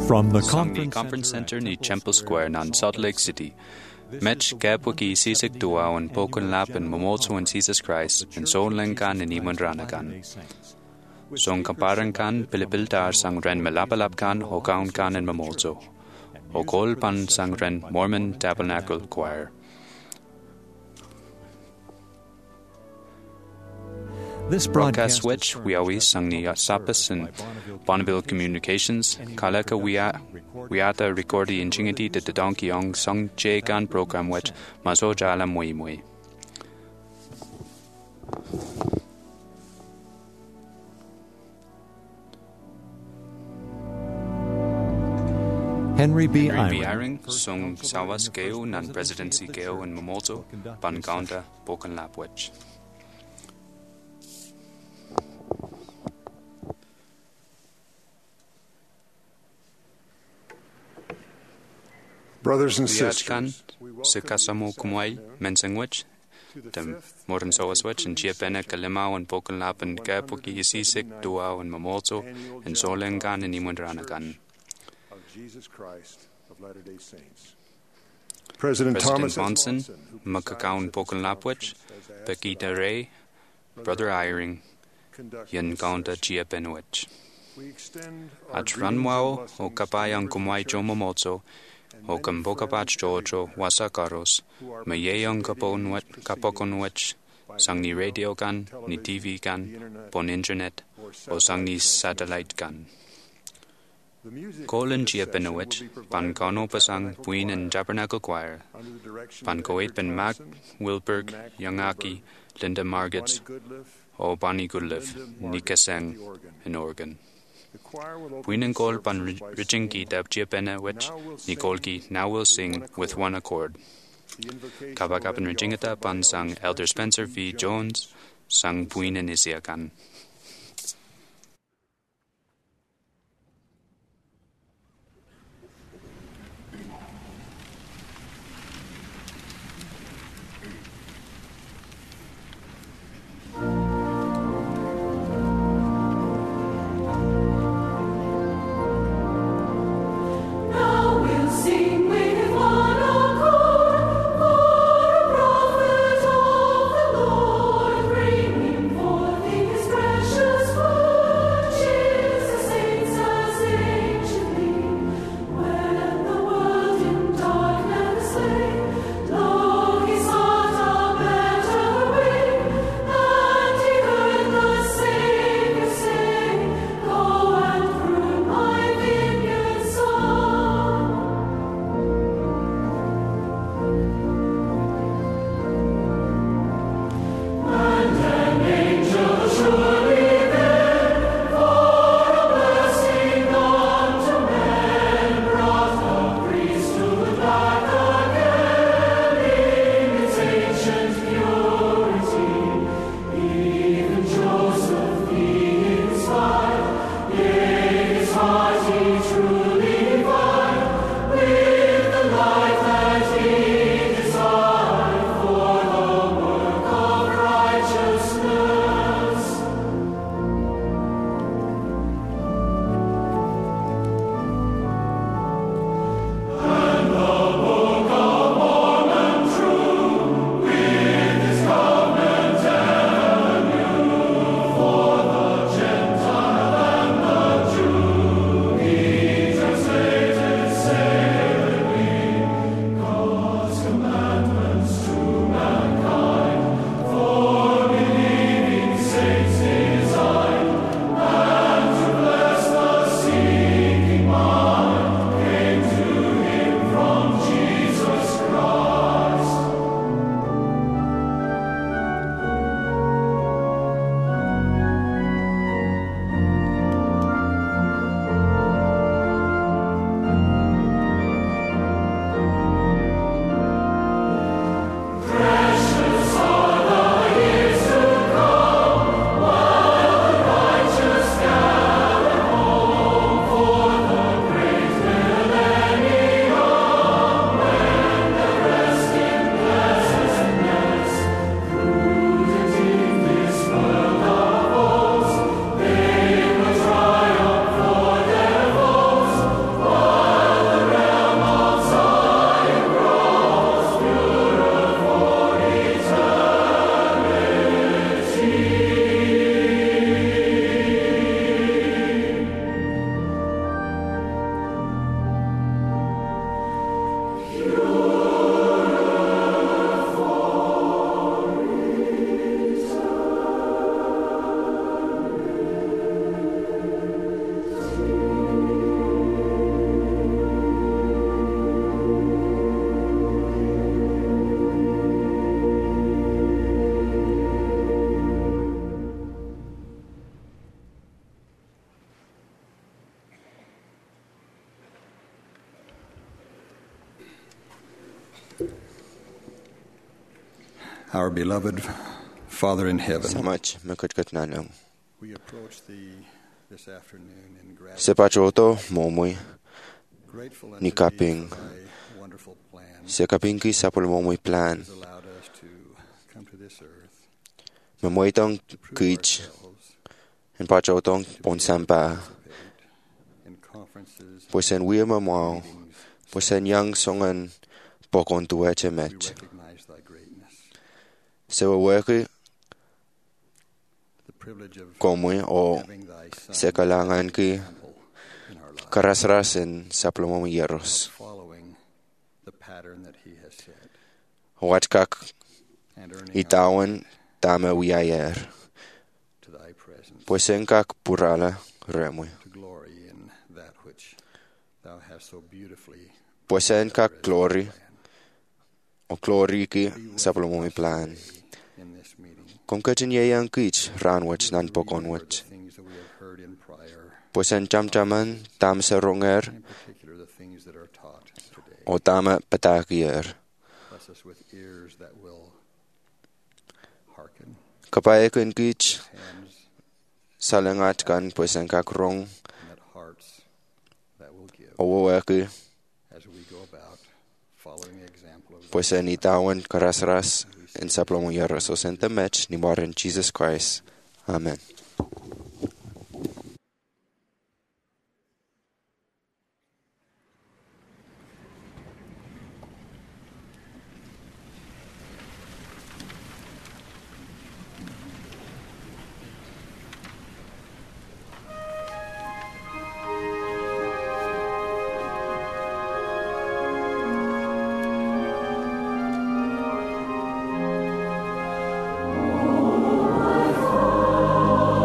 From the Conference Center ni Temple Square nan Salt Lake City, Mitch Gabwaki Sisik Dua and Pokun Lap and Momoto and Jesus Christ and Son Lenkan and Iman Ranakan. Song Kamparan kan Pilipiltar sang Ren Malapalap kan Hokaun kan and Momoto. Okol pan sang Ren Mormon Tabernacle Choir. This broadcast which we always sang ni Sapis and Bonneville Communications, Kaleka Wiata recordi ingingity de the Donkey Young Song J Gan program which Mazo Jala Mui Mui. Henry B. Eyring, Song Sawas Geo, Nan Presidency Geo and Momoto, Bangaunda, Bokan Lapwich. Brothers and sisters, Sikasamo Kumwai, Mensangwich, the Morton Sawaswich, and Giapena Kalimau and Bokan Lap and Gapuki Sisik, Duao and Momoto, and Solengan and Imundranagan. Jesus Christ of Latter-day Saints. President Thomas Monson, Makakaun Bokan Lapwich, Becky Ray, Brother Eyring, Yan Gaunda Giapenwich. At Ranwao, O Kapayang Kumwai Jomomoto, O Kambokabach Jojo, Wasakaros, Mayayang Kapokonwich, Sang ni radio gan, ni TV gan, bon internet, o sang ni satellite gan. Colin Giapenowicz, Pan Kono Pasang, Buin and Tabernacle Choir, Pan Koet Ben Mac, Wilberg, Yangaki, Linda Margits, O Bonnie Goodliff, Nikasang, in Oregon. Buin and Kol Pan Richingi Dab Giapenowicz, Nikolki now will sing with one accord. Kabakapan Richingata Pan sang Elder Spencer V. Jones, sang Buin and Isiakan. Precious Our beloved Father in heaven, Samach makut nanang. we approach Thee this afternoon in Sepachoto momui grateful ni unto Thee kaping for Thy wonderful plan se kaping ki sapul momui plan. that has allowed us to come to this earth Memoitong to prove kuich ourselves, en pachotong to be able to ponsamba. participate in conferences, Pues en wia mamao. meetings. Pues en yang songan pokon tueche We mech. recognize Thy greatness, Se waweki the privilege of komui o having Thy Son se kalangan ki example in our lives, karasras en sapul momui yeros. following the pattern that He has set, Watkak and earning our itawan tama wiayer. to Thy presence, Pues en kak purala remui. to glory in that which Thou hast so beautifully Pues en kak glory planned. o glory ki Be with sapul momui us plan. today in this meeting. Kung katin yang kich ranwach nan Remember pokonwach. the things that we have heard in prior, Pues en cham-chaman tam sa ronger in particular the things that are taught today. o tama patakier. Bless us with ears that will hearken, Kapay kun kich hands salangat kan pues en kak rong and that hearts that will give o wawaki as we go about following the example of pues en itawan karasras en sapul momui yeros o senta mech ni more in Jesus Christ. Amen. Amen.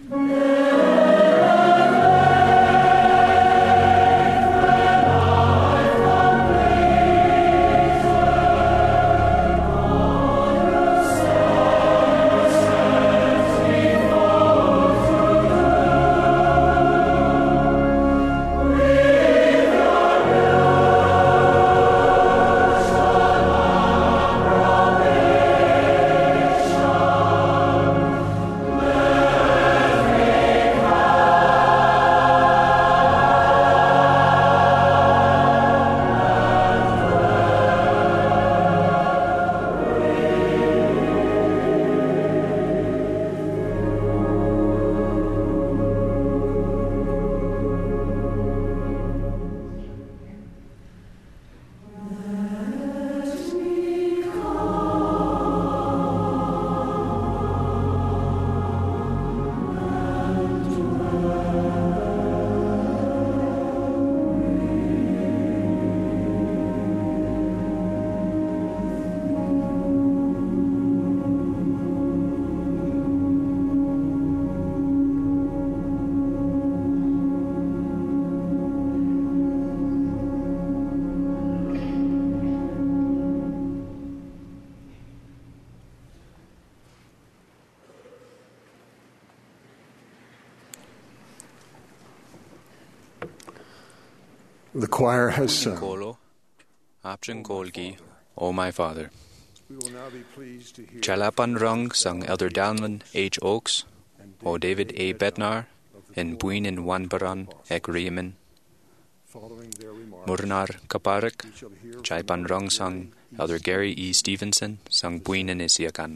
The choir has sung. Kolo, Apchen Kolgi, O my Father. We will now be pleased to hear Chalapan Rung sung Elder Dalman H. Oakes, O David A. Bednar, in Buin in Wanbaran, Ek Riemen, following their remarks. Murnar Kaparak, We shall hear from Chaipan Rung sung Elder Gary E. Stevenson, sung Buin in Isiakan.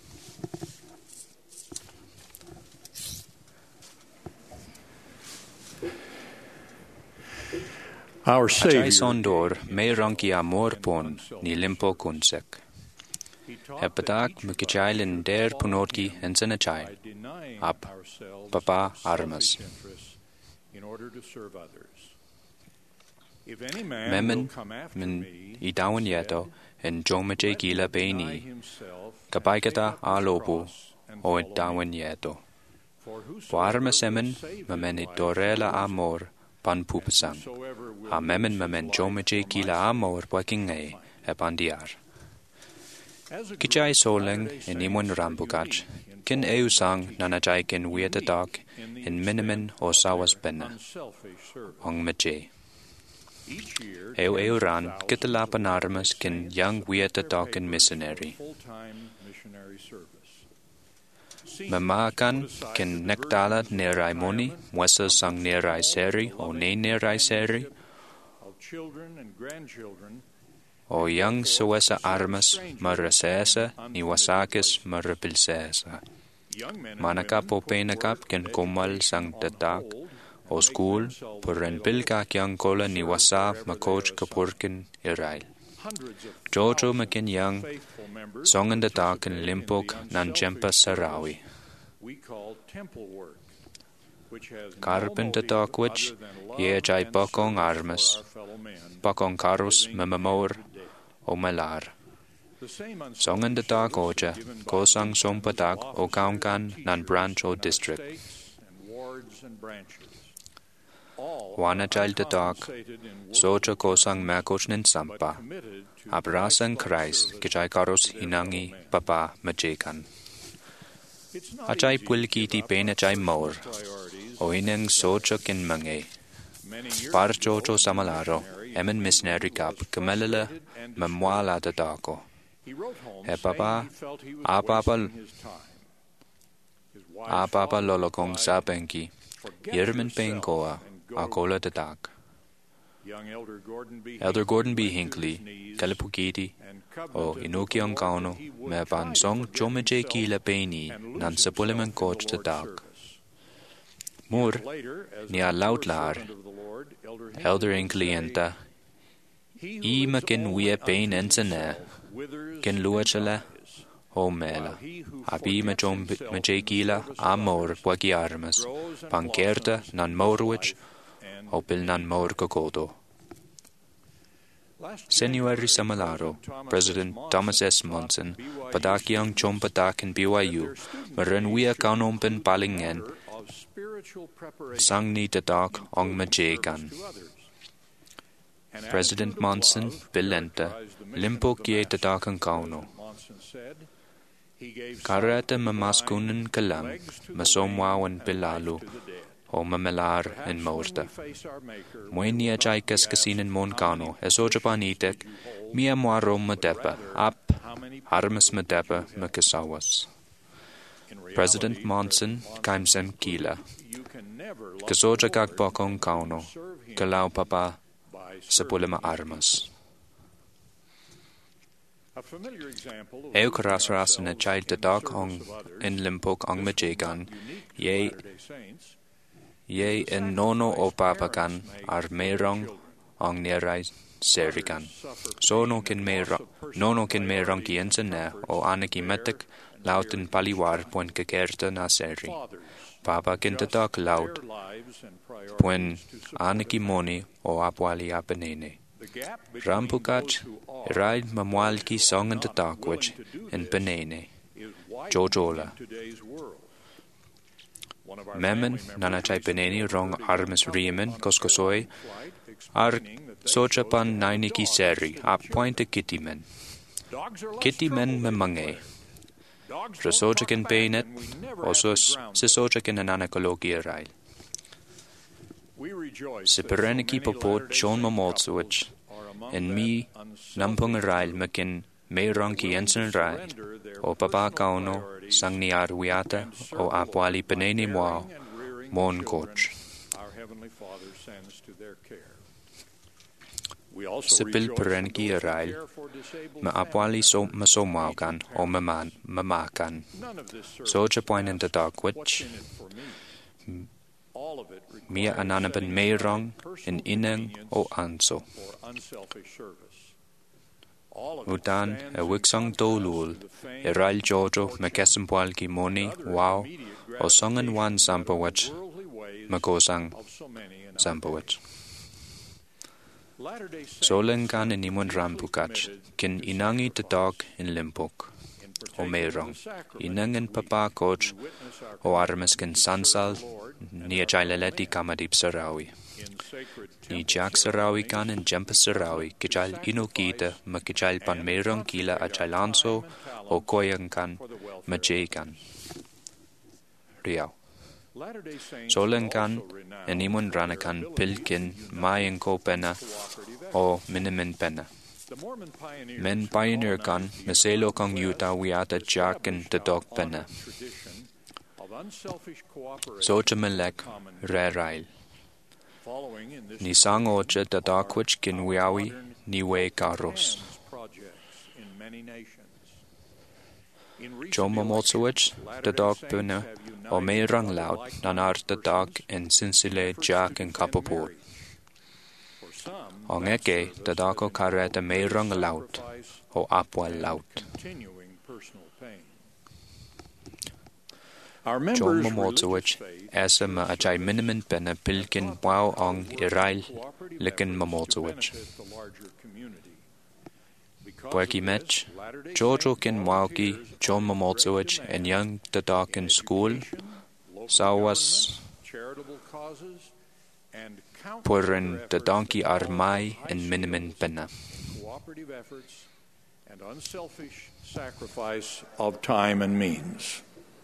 our Achai Savior. Sondor, me ranki amor pon, ni limpo kunsek. Hepadak mukichailin der punotki en senachai, ap papa armas. In order to serve others. If any man Memen will come after min me, idawan yeto en jomaje gila deny beini, himself, kapaikata take up his alopo, cross, and o follow me. idawan yeto. For whosoever Po armas will emen, save his memen life idorela shall lose it, amor, pan pupasang. whosoever will Ha memen lose his memen life jomaje for my gila sake. amor wakingay, e pandiar. As a group, Kichai soling Latter-day in imun Saints are rambukach, unique kin in eusang following nanajai kin wietadak, in the in minimin extent o of sawas their bena, unselfish service. ong maje. Each year, Ran, thousands of kitalapan Latter-day armas kin Saints young submit their wietadak papers missionary. for full-time missionary service. Seniors Mamakan put aside kin the nektala diversions of nerai moni, retirement mwesa sang from nerai small, seri, o ne loving nerai seri, companionship of children and grandchildren, o young suesa armas, marasesa, ni wasakis marapilsesa. young men and Manaka women po put penakap work kin and komal education sang on tatak, hold o and make school, themselves puren available pilka kyang kola ni serve wasa wherever they makoj are kapurkin irail. Hundreds of Jojo thousands makin young, of faithful members songan da takin participate in limpok the nan unselfish jempa service sarawi. we call temple work, which has no Karpen da motive takwich, other than love ye jai and bakong service armas, for our fellow men bakong karus living memamor, today. o malar. The same Songan da unselfish tak service oja, is given by kosang leaders, sompatak o officers, kaunkan and nan teachers branch o in our district. states and wards and branches. All Wana are jail da tak, uncompensated in soja worldly kosang terms, makoch nin but sampa. committed to Abrasan Christ-like Christ, service kajai karos to their hinangi fellow man. papa majekan. It's not Ajai easy to pulki give ti up pena our jai personal maur, priorities o ineng soja kin mange. Many years Par ago, jojo a samalaro, missionary emen in missionary England kap, was kamelele, frustrated and memwala da dako. He wrote home He saying papa, he felt he was a papa, wasting his time. His wise a papa father lolokong replied, sa benki, "Forget yermen yourself penkoa, and go a to kola work." da dak. Young Elder Gordon B. went to Hinckley, his knees Kalipukiti, and o covenanted with Inuki the Lord Kauno, that he would me try ban to song forget jomeje himself kila beni, and lose nan himself sapulimen in the coach da Lord's dak. service. Mur, Years later, as ni a a mature laut lar, servant of the Lord, Elder would Hinckley say, enta, "He who I lives makin only wie unto pein ensene, himself withers ken and luachele, dies, o while mela. he who Abi me forgets jom himself me in the gila service of amor others wagi armas, grows and pankerta blossoms nan in morwich, his life and o pil nan in mor eternity." kokodo. Last Senuary January, Samalaro, President Thomas Thomas S. taught Monson, BYU Padakiang students Chompadak in that BYU, their student Marenwia days should Kaunompen include Palingen, matter sang ni dadag ong majegan. President Monson bilenta limpok ye dadag ang kauno. Karata mamaskunan kalam masomwawan bilalu o mamalar in maurta. Moenia jai kaskasinen mon kauno esojapan itek mia moaro madepa ap armas madepa makasawas. President Monson kaimsem kila. Kasoja gagbokong kauno kalau papa sepulima armas. Eo karasras na chai dadag ong in limpok ong majegan ye in nono o papakan ar merong ong nerai serigan. Nono kin merong kiensen na o anaki metek lauten paliwar puen kekerta na seri. Papa kin dadag laut puen anaki moni o apwali apenene. Rampukach irai mamwalki songan dadakwach in penene. Jojola. Memen nanachai penene rong armas riemen koskosoi ar sochapan nainiki seri ap pointe kittimen. Kittimen memange. Rasojakin peinet osos sisojakin ananakologi irai. Sipereniki popot John Mamolsowich en mi lampung rail mekin meironki ensen rail o papa kauno sangni arwiata o apwali peneni mwao mon coach. Sipil perenki rail ma apwali so masomwaukan o mamakan. Soja poinen de dagwich Mia ananaban meirong in ineng o anso. Udan a wiksong dolul, rail jojo makesempwal ki moni wow o songan wan sampawach magosang sampawach. Solengan in imun rampukach kin inangi dadag in limpok o meirong. Inangan papa coach o armas kin sansal ni ajaileleti kamadip sarawi. Ni jak sarawi kan en jempa sarawi kijal inokita makijal pan meirong kila ajailanso o koyang kan majegan. Riau. Solengan en imun ranakan pilkin mayang ko pena o minimin pena. Men pioneer kan meselo kang yuta wiata jaken dadag pena. Soja melek rerail. Ni sang oja dadakwich kin wiawi ni we karos. Joma motsowich dadag puna o meirang laut nanar dadag en sinsile jak en kapopot. Ong eke dadako kareta meirang laut o apwal laut. John Mamolsowich esa ma ajay minimin pena pilkin wow ong irail likin Mamolsowich. Pueki mech, Jojo kin wauki John Mamolsowich en young dadak in school, sawas purin dadanki armai en minimin pena. Cooperative efforts and unselfish sacrifice of time and means.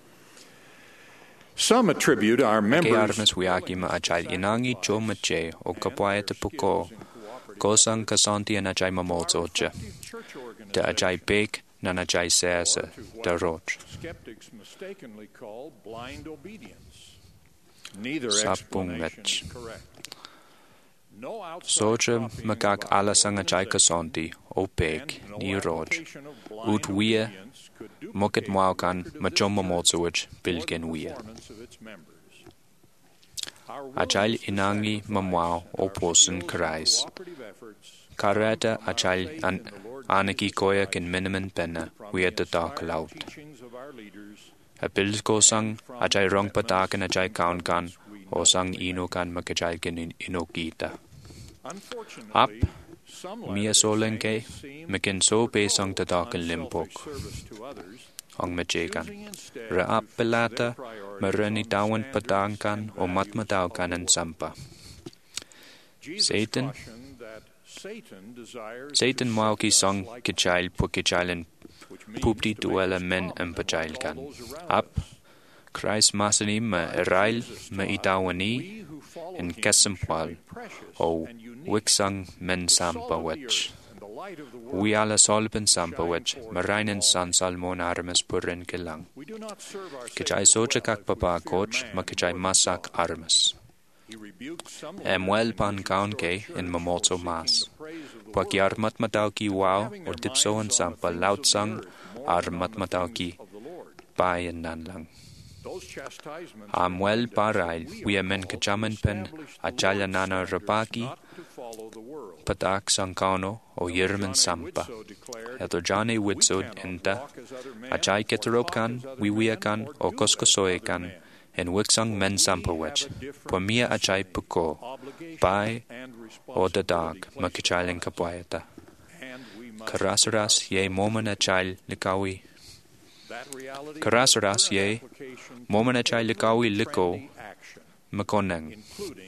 Some attribute our members armas wiaki ma ajay inangi jo mache o kapwaya te puko kosang kasanti an ajay mamolsoja te ajay big nan ajay sesa da roch. Skeptics mistakenly call blind obedience. Neither Sapung explanation is correct. No Soja magak alasang ajay kasanti o big ni roj ut wia moket mwaukan machom mamolsowich bilgen wia. Ajay inangi mamwao o posen karais. Kareta ajay anaki koya kin minimin pena wia the dark laut. A bilgo sang ajay rong patakan ajay kaunkan o sang inokan makajay kin inokita. Ap mia solenke mekin so besang the dark limpok. Ong majegan. Ra ap belata Marani dawan padangkan o matmadaukan and sampa. Satan mauki song kichail po kichailen pupti duela men empajailkan. Ap Christ masani ma erail ma idawani in kesempwal o wiksang men sampa wech. We alla solpen sampa wech marainen san salmon armes purren kilang. Kichai socha kak papa coach ma kichai masak armes. Emwel pan kaunke in mamotso mas. Paki ar matmatauki wow o dipsoan sampa lautsang ar matmatauki bayan nanlang. Amwel parail we men kajaman pen ajala nana rabaki patak sankano o yirman sampa. Edojane widsod enta ajai keteropkan wiwiakan o koskosoekan en wiksang men sampa wech po mia ajai puko bai o dadag makichailen kapwayata. Karasaras ye moman ajai likawi. Karasaras ye moman ajai likawi liko makoneng.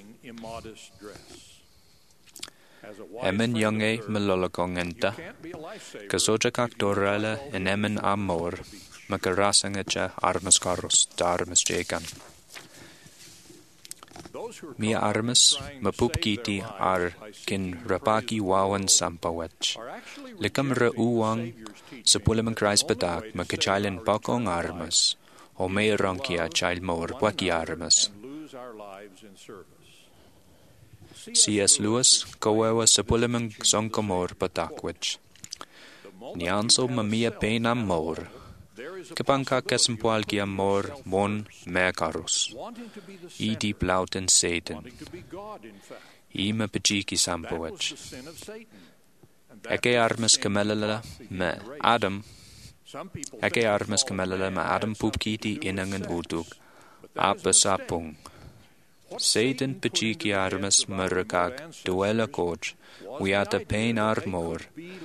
Emen yange melolokong enta kasoja kak dorala en emen amor makarasangacha armas karos darmas jekan. Mia armas mapupkiti ar kin rapaki wawan sampawech. Likam ra uwang sepulam krais badak makachailen bakong armas o may rankia child mor waki armas. C.S. Lewis kawewa sepulam songkomor badakwech. Nianso mamia penam mor. Kapangka kesempual ki amor mon merkarus. I deep lauten Satan. I me pejiki sampowech. Eke armes kamelala me Adam. Eke armes kamelala me Adam pupkiti inangen uduk. Apesapung. Satan pejiki armes merekak duela coach. We are the pain armor.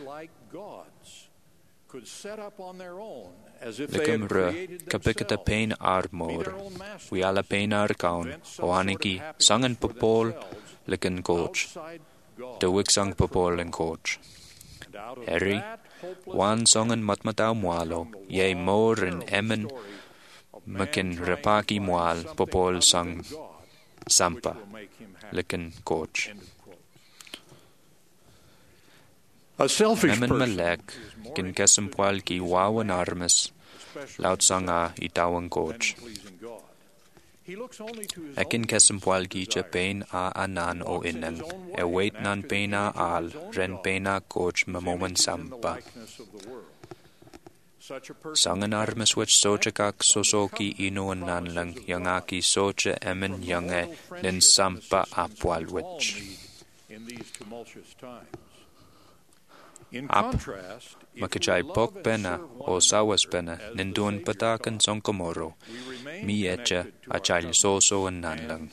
Likum re kapikata pain armor. We alla pain arkaun. O aniki sangen popol liken coach. De wiksang popol en coach. Eri wan songen matmatau mualo. Ye mor en emen makin repaki mual popol sang sampa liken coach. Emen malek kin kesempual ki wawan armes laut sanga itawan coach. Ekin kesempual ki je pain a anan o inang wait nan pena al ren pena coach mamoman sampa. Sangan armes wech socha kak sosoki inuan nanlang yangaki socha emen yange nin sampa apwal wech. Ap makajai pok pena o sawas pena ninduan patakan songkomoro mi echa achal soso and nanlang.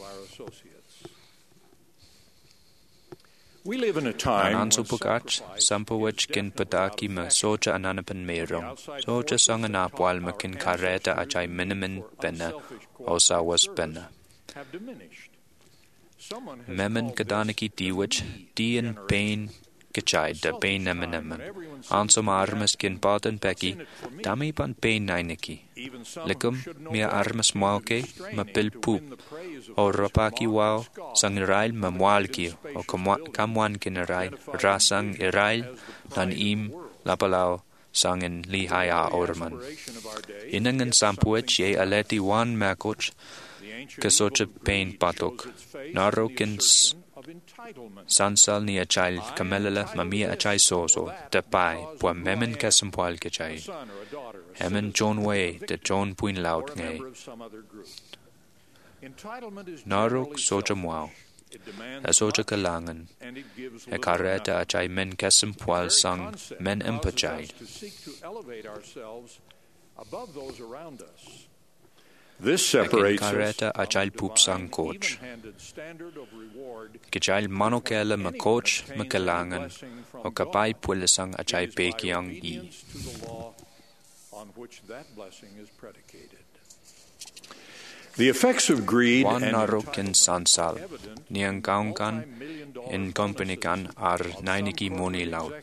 Ananso pukach sampawech kin pataki ma socha ananapan merong socha sangan apwal makin kareta achai minimin pena o sawas pena. Memen kadanaki diwich dian pain Kachai da pain nemen. Ansom armes kin paten peki, dami pan pain nainiki. Likum mia armes mwalke, ma pil poop. O rapaki wow, sang irail ma mwalki, o kamwan kin irail, rasang irail, nan im lapalao, sang in lihaya orman. Inangan sampuech ye aleti wan makoch, kasocha pain patok. Narokins Sansal ni achai kamelala mamia achai soso de pai pua memen kesempual kechai. Hemen John Way de John Puin laut ngay. Naruk soja muau. E soja kalangan. E kareta achai men kesempual sang men empachai. This separates kareta achal pup sang coach. Kichal manokele ma coach ma kalangan o kapai pule sang achai pekiang I. The effects of greed Wan and narok in sansal, niang kaungkan in kompanikan ar nainiki moni laut.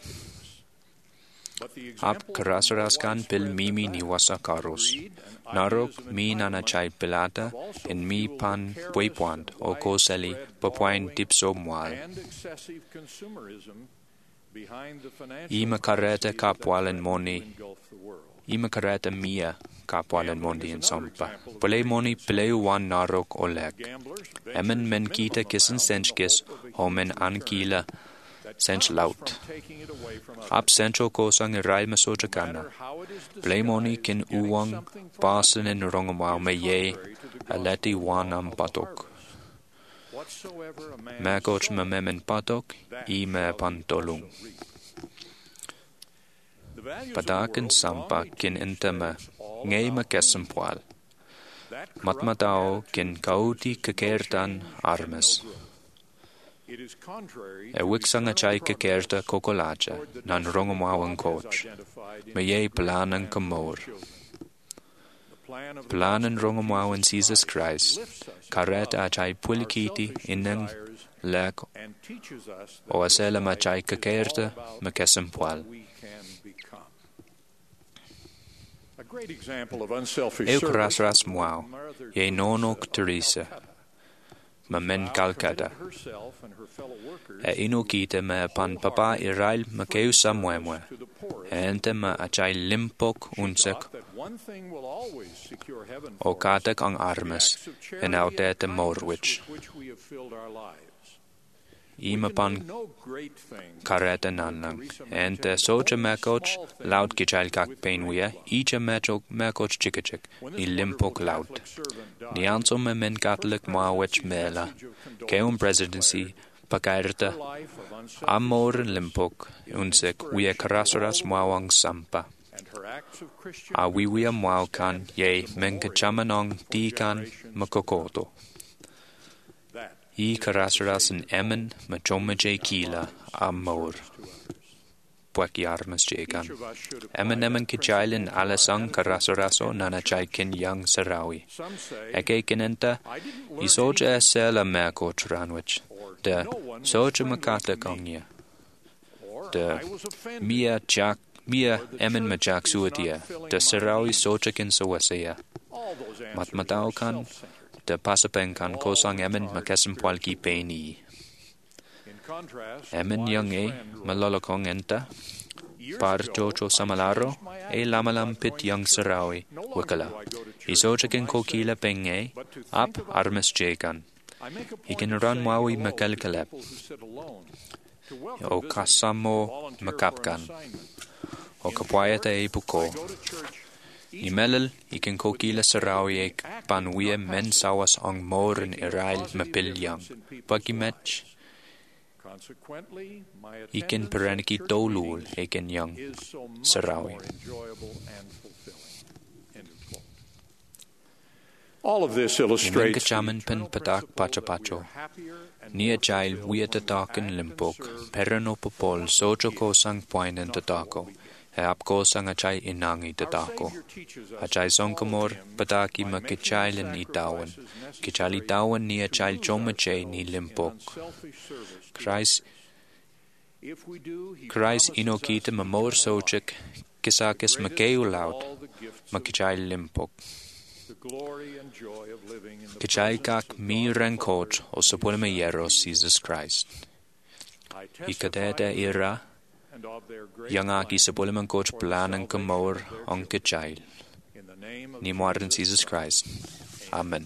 Ap karasaraskan pil mimi ni wasa karos. Narok mi nanachai pilata in mi pan puipuant o koseli papuain dipso mual. Ima kareta kapwalan moni. Ima kareta mia kapwalan moni in sampa. Pule moni pile wan narok oleg. Emen men kita kisen senchkis homen ankila sench laut. Ap sencho kosang irai masoja kana. Pile moni kin uwang basen in rongomau me ye aleti wan am patok. Magoch me memen patok I me pantolung. Padakin sampa kin intema ngay ma kesempual. Matmatao kin kauti kekertan armes. E wiksanga chai kekerta kokolacha nan rongomawang coach. Me ye planen kamor. Planen rongomawang Jesus Christ. Karet achai pulikiti ineng lek o asela ma chai kekerta me kesempual. Eukrasras muau, ye nonok Teresa, ma men Calcutta. E inokite me pan papa Irail ma keu samwemwe, e ente ma achai limpok unsek, o katek ang armes, en autete morwich. Ima pan kareta nanang, ente soja mekoch laut kichail kak penwia, icha mekoch chikachik, ni limpok laut. Ni anso me men Catholic mawech mela, keum presidency, pakairta, amor limpok, unsek, wia karasaras mawang sampa. A wiwia mawkan, ye menkachamanong dikan makokoto. I karasaras en emen machomaje kila amor. Pueki armas jegan. Emen kichailin alasang karasaraso nanachai kin yang sarawi. Eke kinenta, I soja esela meko tranwich. De soja makata kongya. De mia emen majak suatia. De sarawi soja kin sawasaya. Matmatao kan. De pasapen kan kosang emen makesempwal ki peni. Emen yang malalakong enta, par jojo samalaro, lamalam pit yang sarawi, wakala. Isojakin kokila penge, ap armes jekan. Ikin ran mawi makalkalep. O kasamo makapkan. O kapwayata buko. Ni melel ikin kokila sarawi ek panwie men sawas ang moren Irail mapilyang. Pagimech ikin pereniki dolul ekin yang sarawi. All of this illustrates Kachaman pen patak pachapacho. Nia jail wiatatakin limpok. Perano popol sojo ko sang poinen tatako. E apko sang achai inangi tatako. Achai songkamor pataki ma kichailin itawan. Kichali tawan ni achai chomache ni limpok. Christ inokita mamor sojik kisakis makeu laut makichai limpok. Kichai kak mi renkoch o sapulme yeros Jesus Christ. Ikadete ira Yangaki sabuliman coach planen kamor on kichail. Ni modern Jesus Christ. Amen.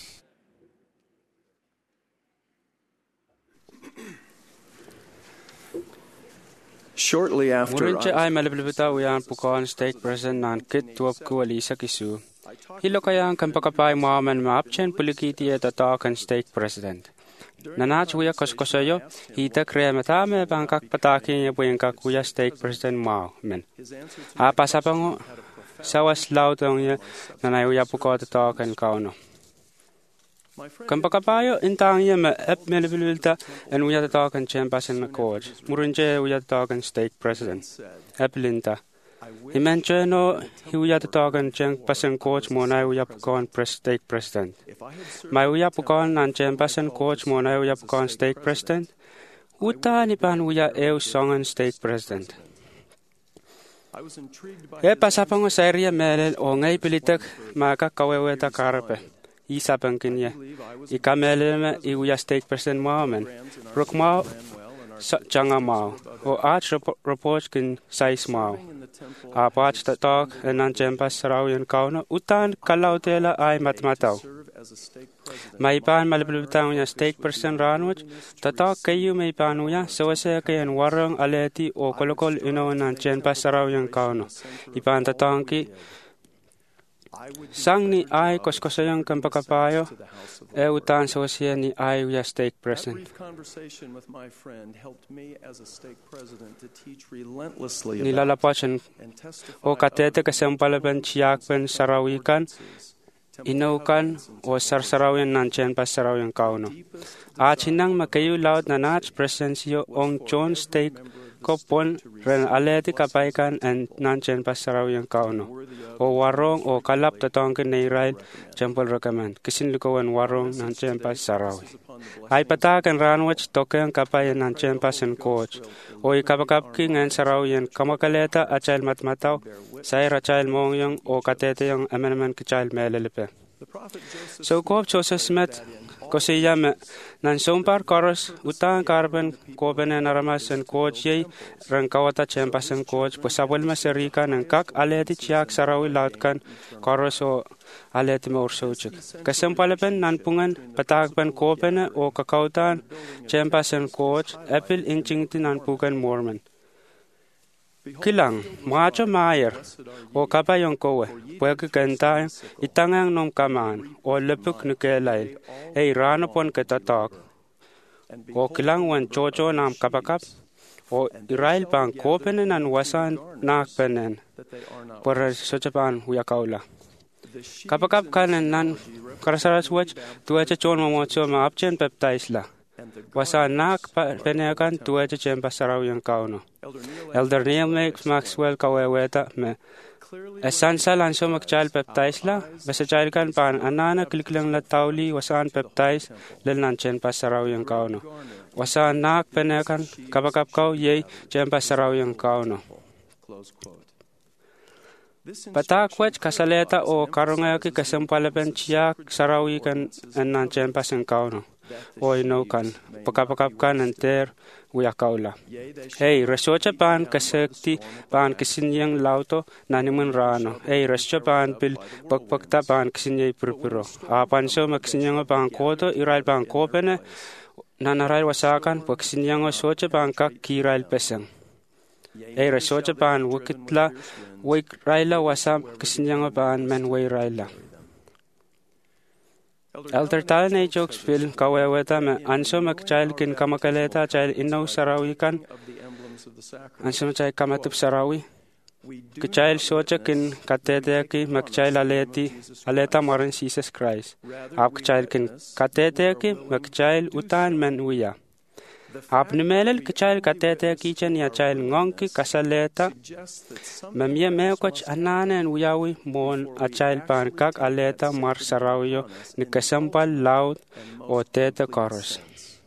Shortly after Murinche ay malablibita uyan pukawan Stake President nan kit tuwap ko alisa kisu. Hilo kaya ang kampakapay maaman maapchen pulikiti at atakan Stake President. Nanach uya koskosayo, hita kreamatame bangkak pataki niya buyan kakuya Stake President Mao men. Pasapango sawas lautong niya nanay uya pukaw atakan kauno. Kampakapayo intang niya ma ep melibilita en uya atakan chempasin na coach. Murinche uya atakan Stake President. Ep linta. Himencheno hiuya tatagan cheng pasen coach mona uya pukon stake president. Mai uya pukon nan cheng pasen coach mona uya pukon stake president. Uta ni pan uya songan stake president. Pasapang seria melel o ngai pilitek maka kaweweta karpe. Isa pangkinya. Ika melel uya stake president maamen. Ruk mau changa mau. O arch report kin size mau. Apach tatak nan chempas sarawian kauna utan kalau tela ai matmatau. Mai pan malibutang ya stake president ranwich tatak kayu mai panuya sawase kayan warang aleti o kolokol ino nan chempas sarawian kauna. Ipan tatanki sang ni ai koskosayang kampakapayo utan sawase ni ai ya stake president. Nilalapachan o katete kasampalaban chiyakpen sarawikan inaukan o sarsarawian nanchen pas sarawian kauno. Achinang makayu laut nanach presensio ong John stake kopon ren aleti kapaikan and nanchen pas sarawian kauno. O warong o kalap tatongkin na Israel jempol recommend. Kisin lukawan warong nanchen pas sarawi. Ay patakan ranwach tokeng kapayan nanchen pas en coach. O ikapakapki ngan sarawian kamakaleta achail matmataw say rachail mongyang o katete yung amendment kichail melelipe. So kop Joseph Smith kosiyame nan sompar koros utang karben kopene naramas en coach yei rangkawata chempas en coach posabol maserika nan kak aleti chiak sarawi lautkan koros o aleti morsochik kasempalepen nan pungan patakpen kopene o kakautan chempas en coach apple inchingti nan pukan mormon Kilang, macho mayer, o kapayong kowe, pweke kentay, itangang nom kaman, o lepuk nukelail, rano pon ketatak. O kilang wan chocho nam kapakap, o Israel pang kopenen an wasan nakpenen, por sochapan huyakaula. Kapakap kanen nan karasaras wach, tuwacha chon mamocho maapchen peptaisla. Wasa nak penekan tuwacha chempa saraw yung kauno. Elder Neil Maxwell kaweweta me. Esansa lanso magchal peptaisla, basa chal kan pan anana kliklang latawli wasaan peptais lel nan chempa saraw yung kauno. Wasa nak penekan kapakap kaw yey chempa saraw yung kauno. Patakwech kasaleta o karungayaki kasampalapen chiyak sarawi kan nan chempa sang kauno. Oy no kan pakapakap kan enter uyakaula resocha pan kasekti pan kisinyang lauto naniman rano resocha pan pil pakpakta pan kisinyay purpuro panso makisinyang pan koto iral pan kopene nanaral wasakan pakisinyang socha pan kak kiral pesang resocha pan wikitla wik raila wasam kisinyang pan men way raila Elder Talne Jokesville kaweweta me anso makchail kin kamakaleta chail inaw sarawikan anso chail kamatup sarawi kichail socha kin katete ki makchail aleta maran Jesus Christ ap kichail kin katete ki makchail utan men uya ap nimelel kichail katete ki chen ya chail ngong ki kasaleta memye mekoch ananen uyawi mon achail pan kak aleta mar sarawiyo ni kasampal laut o tete koros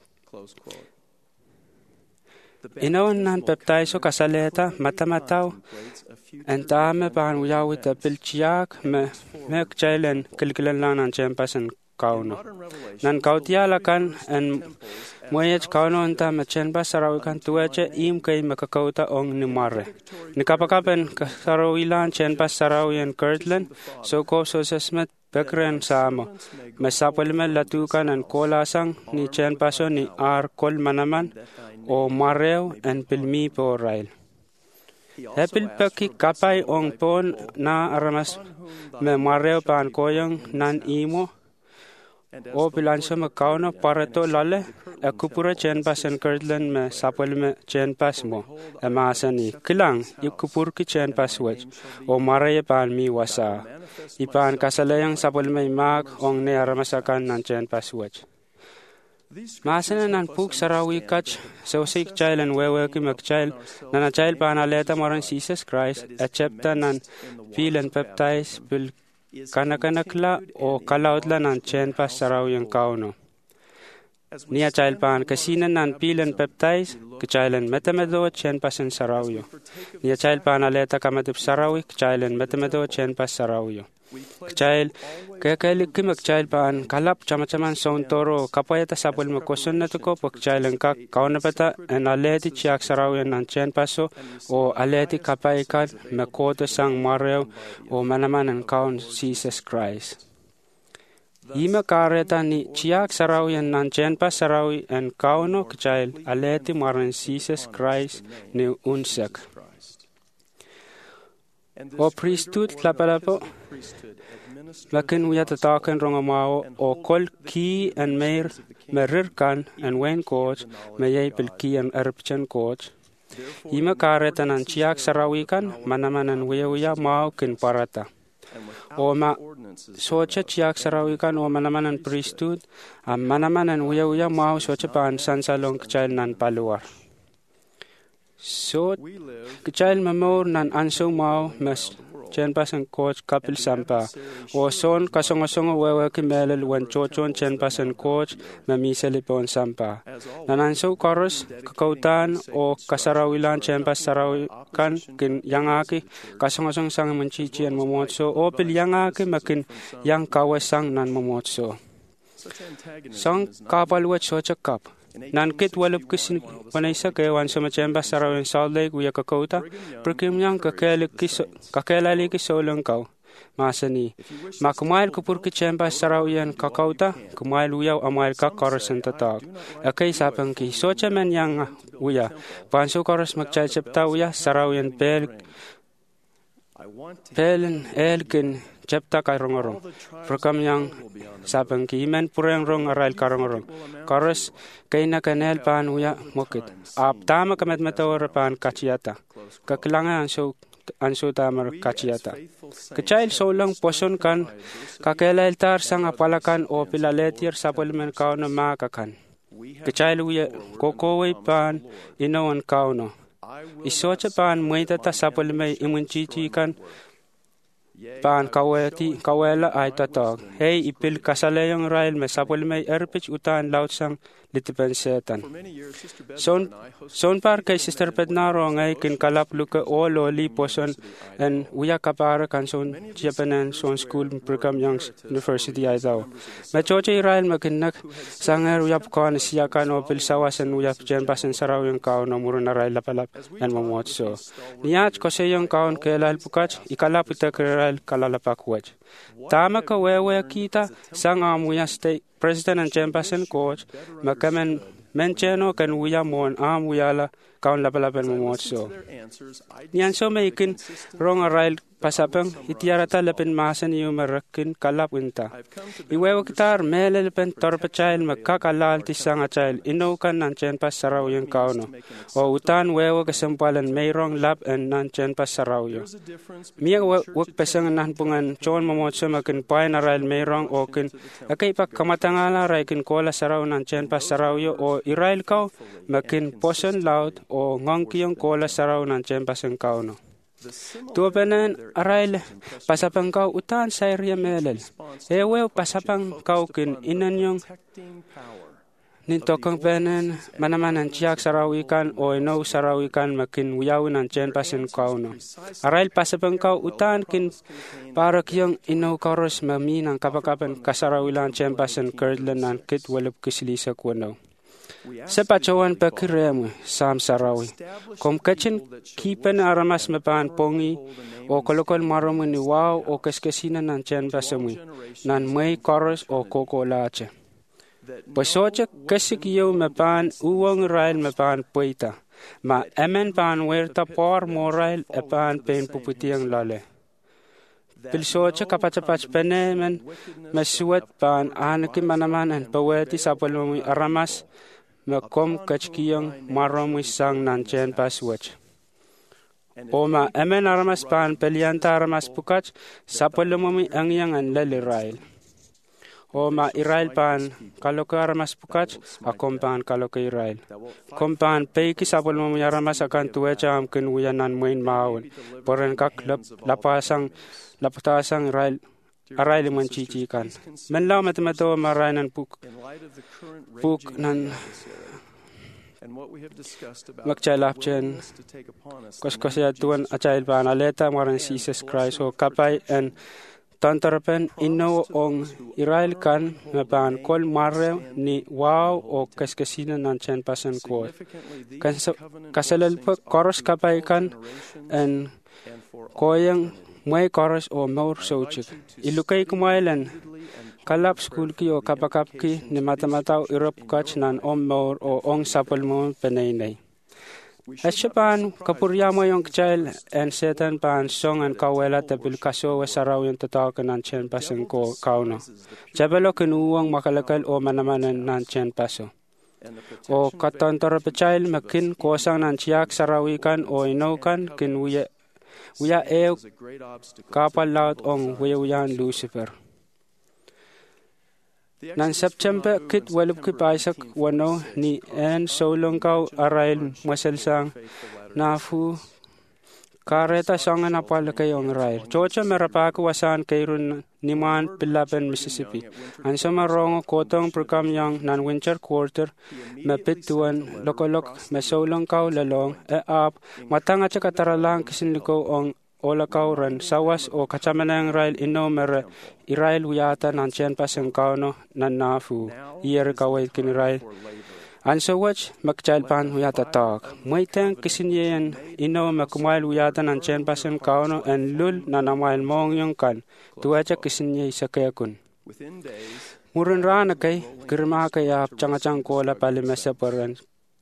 inawan nan peptaiso kasaleta matamataw entame pan uyawi tapil chiak me kchailen kilkilan lang nan chempasen kauno nan kautiala kan en Moyech kauno anta machenba sarawikan tuweche im kay makakauta ong nimare. Nikapakapen sarawilan chenpa sarawian Kirtland, so ko Smith Bekren samo. Mesapalme latukan an kolasang ni chenpaso ni kol manaman o mareo en pilmi po rail. Epil peki kapay ong pon na aramas me mareo pan koyong nan imo. O bilanso magkauno para to lale kupura chenpas en Kirtland me sapal me chenpas mo masani kilang kupur ki chenpas wech o maraye pan mi wasa ipan kasalayang sapal me mag ong ne aramasakan nan chenpas wech Masana nan puk sarawi kach sosik child and wewe ki mak child nana child pa analeta moran Jesus Christ a chapter nan peel and baptize bil kanakanakla o kalautla nan chen pa sarawi ang kauno. Nia child pan kasinan nan peel and baptize ki child and metamedo chen pa sen sarawyo. Nia child pa analeta kamatip sarawi ki child and metamedo chen pa sarawyo. Child, kaya kimak child paan kalap chama-chaman son toro kapayata sapol makoson na tuko pag child ang kaunapata en aleti chiak sarawian ng chen paso o aleti kapaykat makoto sang mareo o manaman ang kaun Jesus Christ. Ima kareta ni chiak sarawian ng chen pas sarawi en kauno child aleti maran Jesus Christ ni unsak. O priesthood lapalapo lakin uya tatakan rongamao o kol ki and meir merirkan and wen coach mayay pilki and erpchen coach ima karetan an chiak sarawikan manamanan uya mao kin parata o ma socha chiak sarawikan o manamanan priesthood am manamanan uya mao socha pan sansalong child nan paluar. So, kecil memor nan anso mau mas chen pasan coach kapil sampa. O son kasongo wewe kimelel wan chochon chen pasan coach mamiselipon sampa. Nan anso koros kakautan o kasarawilan chen pas sarawikan kin yangaki kasongo sang mencici an momotso o pil yangaki makin yang kawasang nan momotso. Sang kapalwat so cakap. Nan kit walap kisin panaysa kaya wan sa machemba sarawin Salt Lake uya kakauta perkim yang kakelali kisolang kau masani makumail kupur kichemba sarawian kakauta kumail uyaw amail kakarosan tatag akay sapang ki socha men yang uya panso karos magchachapta uya sarawian pelen elkin chapta karongorong perkam yang sapang ki imen pureng rong aral karongorong karos kay nakanel pan uya mokit ap tama kamet matawar pan kachiata kakilanga anso tamar kachiata kecail solang poson kan kakelail tar sang apalakan o pilaletir sapolmen kauno makakan kecail uya kokoway pan inawan kauno isocha pan muitata sapolmay imunchichi kan pan kawela ay tatag. Hey, ipil kasalayang rail may sapol may erpich utan laut sang litipensetan. Son par kay Sister Pednaro ngay kin kalap luka o loli poson en uya kapara kan son Japanan son school program yang university ay daw. May choche rail makinak sanger uyap ko siya kan o pil sawasan uyap jen pasen saraw yung kaon na muro na rail lapalap en mamotso. Niyach ko sa yung kaon kailal pukach ikalap itak kalalapak waj. Tama ka wewe kita sang amuya state president and chairperson coach makamen mencheno kan uya mon amuyala kaun lapalapan momotso. Niyan so maikin rong arail pasapang itiarata lapin masan iyo marakin kalap unta. Iwewe kitar melelepen torpachail magkakalal tisang achail inukan nan chen pas saraw yung kauno. O utan wewe kasampalan mayrong lap and nan chen pas saraw yo. Miya wak pasang nanpungan chon momotso makin pain arail mayrong o kin akay pak kamatangala ray kin kola saraw nan chen pas saraw yo o irail kau makin poson laut o ngongki yung kola saraw nan chen pas yung kauno. Tuwapanan arail pasapang kau utan sa area melel. Ewe pasapang kau kin inan yung nintokang penen manamanan chiak sarawikan o ino sarawikan makin uyawin ang chen pasin kau no. Arail pasapang kau utan kin parak yung ino karos maminang kapakapan kasarawilan chen pasin kerdlan nan kit walap kisilisa kuwanaw. Sa pachawan pakiremu sam sarawi. Kom kachin kipen aramas mapan pongi o kolokol maromu ni wow o kaskasinan nan chen pasamui nan may koros o koko lache. Pasocha kasikiyo mapan uwang rail mapan puita. Ma emen pan werta por morail epan pen puputiang lale. Pilsocha kapatapach penemen masuat pan anakim manaman and paweti sapalumi aramas makom kachkiyang maromu sang nan chen paswach. Oma emen aramas pan pelianta aramas pukach sapalumumi angyang an lalirail. o ma Israel pan kalau ke aramas pukach akom pan kalau ke Israel kom pan peiki sapol mo aramas akan tuwe jam ken uyanan main maun poren kak lapasang Israel mencicikan menlau matemato marainan puk nan magchalap chen koskosya tuan achail pan aleta maran Jesus Christ o kapai en tantarapen inno ong Israel kan mapan kol marre ni wow o kaskasina nan chen pasan ko kasalal koros kapai kan en koyang may koros o maur sochik ilukay kumailan kalap school ki o kapakap ki ni matamataw irop kach nan maur o ong sapol mo penaynay. Asyapan kapurya mo yung kchail en setan pan song an kawela tabil kaso wasaraw yung tataw ka nan chen pasan ko kauno. Jabalo kinuwang makalakal o manamanan nan chen paso. O katantara pachail makin kosang nan siyak sarawikan o inaukan kin uya ew kapal laut ong uyan Lucifer. Nan September kit walup ki paisak wano ni en solongkaw arail maselsang nafu kareta songan apal kayong arail. Chocha merapaku wasan kayrun niman Pilapen, Mississippi. Ansama rongo kotong prokam yang nan winter quarter mapituan lokolok masolongkaw lalong ap matanga chakataralang kisinliko ong olakaw ran sawas o kachamanang rail ino mere irail uyata nan chen pasang kauno nan nafu iyer kaway kin rail anso watch makchal pan uyata talk may tang kisinyen ino makumail uyata nan chen pasang kauno en lul nan amail mong yung kan tuwacha kisinye sakayakun murun rana kay kirma kaya changachang kola palimesa paran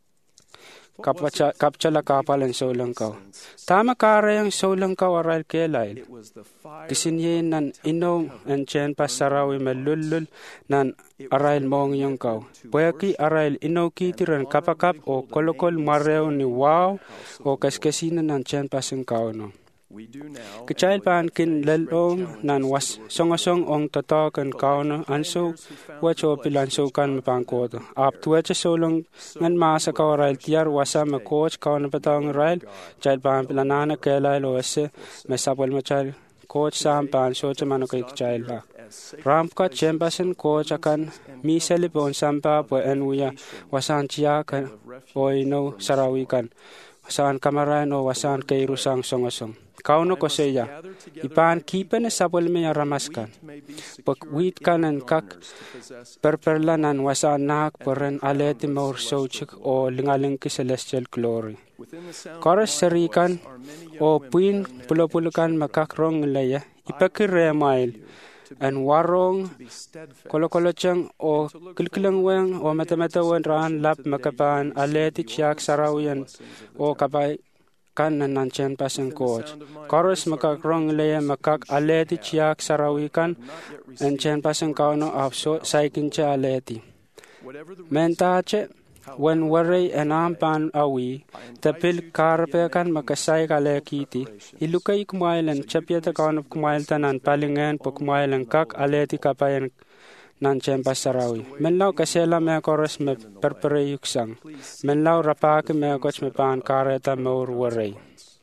kapchala kapalan solangkaw. Tama kara yung solangkaw aral kelail. Kisinye nan inom en chen pasarawi malulul nan aral mong yung kaw. Pwaki aral ino kitiran kapakap o kolokol mareo ni wow o kaskasina nan chen pasang kaw no. Kecil pan kin lelong nan was song ong tatakan kauno anso wacho pilanso kan mapangkoto ap tuacha solong ngan masa kawaral tiar wasa ma coach kauno patang rail child pan pilanana kelai lo ese mesapol machal coach sam pan socha mano kay child ba ramp ka chempasen coach akan mi selipon sampa po enuya wasan chia kan boy no sarawi kan wasan kamaran o wasan kay rusang songasong kauno ko seya ipan kipen sapol me ramaskan pakwit kanan kak perperlanan wasanak peren aleti maur sochik o lingaling ki celestial glory koras serikan o puin pulo-pulokan makakrong laya ipakire mail an warong kolokolochang o kilkilang weng o matamatawen raan lap makapan aleti chiak sarawian o kapay kan nan chen pasang coach koros makakrong laya makak aleti chiak sarawikan en chen pasang kauno afso saikin cha aleti mentache when worry enam pan awi tapil karpe kan makasay kale kiti ilukay kumailan chapyata kauno kumail tanan palingen pokmailan kak aleti kapayan nan chen pasarawi menlau kasela me koros me perpere yuksang menlau rapake me koch me pan kareta maur worry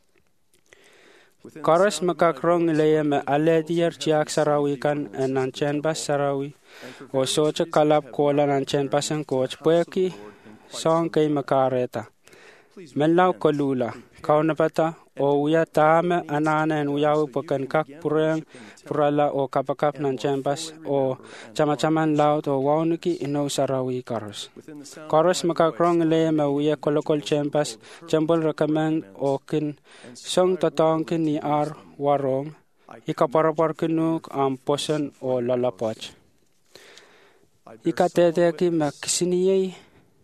koros makakrong leya me aletier chiak sarawi kan nan chen pasarawi o socha kalap kola nan chen pasang coach pweki song kay makareta menlau kolula kaunapata o uya tame anana en uyaw pakan kak pureng purala o kapakap nan champas o chama-chaman laut o wauniki ino sarawi karos makakrong le ma uya kolokol champas jambol recommend o kin song tatong kin ni ar warong ikaparapar kinuk am posen o lalapach ikatete ki makisiniyay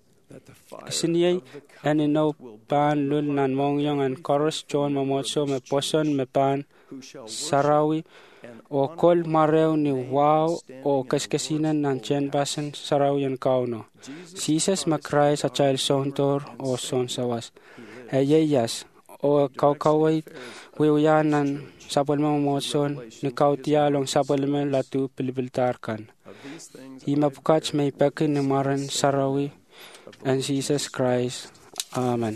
ani no pan lul nan mongyong an koros John mamotso me poson me pan sarawi o kol mareo ni wow o kaskasinan nan chen pasen sarawi an kauno Jesus makray sa child sontor o son sawas heyeyas o kaukaway wiuyanan sapol mamotson ni kautialong sapol me latu pilibiltarkan Imapukach may pekin namaran sarawi and Jesus Christ. Amen.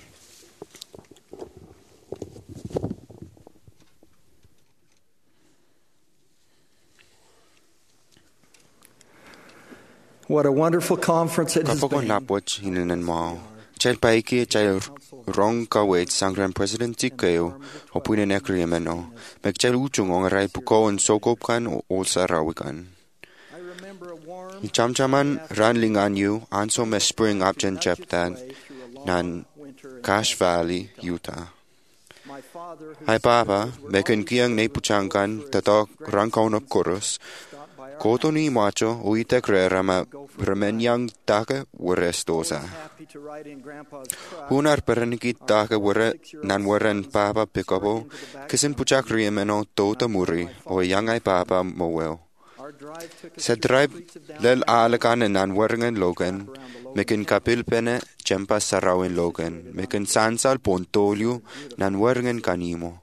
What a wonderful conference it has Kapag been. napwat hinanan mo, chal paiki chal rong kawet sangran president kayo o punen ekriemeno, magchal uchung ong aray puko on sokop kan o olsa rawikan. Chamchaman ranlingan yu anso me spring upchen cheptan nan Cache Valley, Utah. Hai papa, mekin kiang ne puchangkan tatok rangkaunop koros, koto ni macho uite krerama remenyang take urestosa. Hunar perenikit take ure nan waren papa pikapo, kisin puchak riemeno tota muri o yangai papa mowel. Sa drive lel alakan nan warengan logan, mekin kapil pene jempa sarawin logan, mekin sansal pontolyo nan warengan kanimo.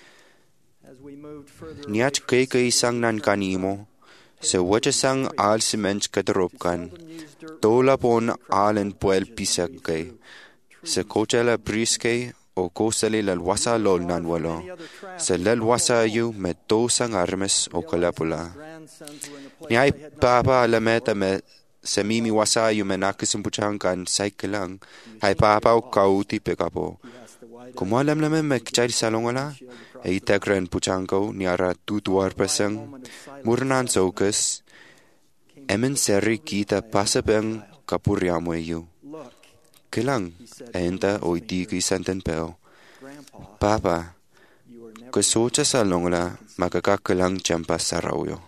Niach kay isang nan kanimo, sa wachasang al cement kataropkan, tola pon alen puel pisak kay, sa kochela briskay o kosali lalwasa lol nan walo, sa lalwasa yu metosang armes o kalapula. Niay papa alameta me sa mimi wasa yu menakisimputangkan saikilang, hay papa o kauti pekapo. Kumo alam naman magkachari salongala, ay itakran puchangko niara tutuar pasang, murnan sokas, emen seri kita pasapeng kapuriamo yu. Kilang, enta o itiki santan peo. Papa, kasocha salongala, makakakilang champa sarawyo.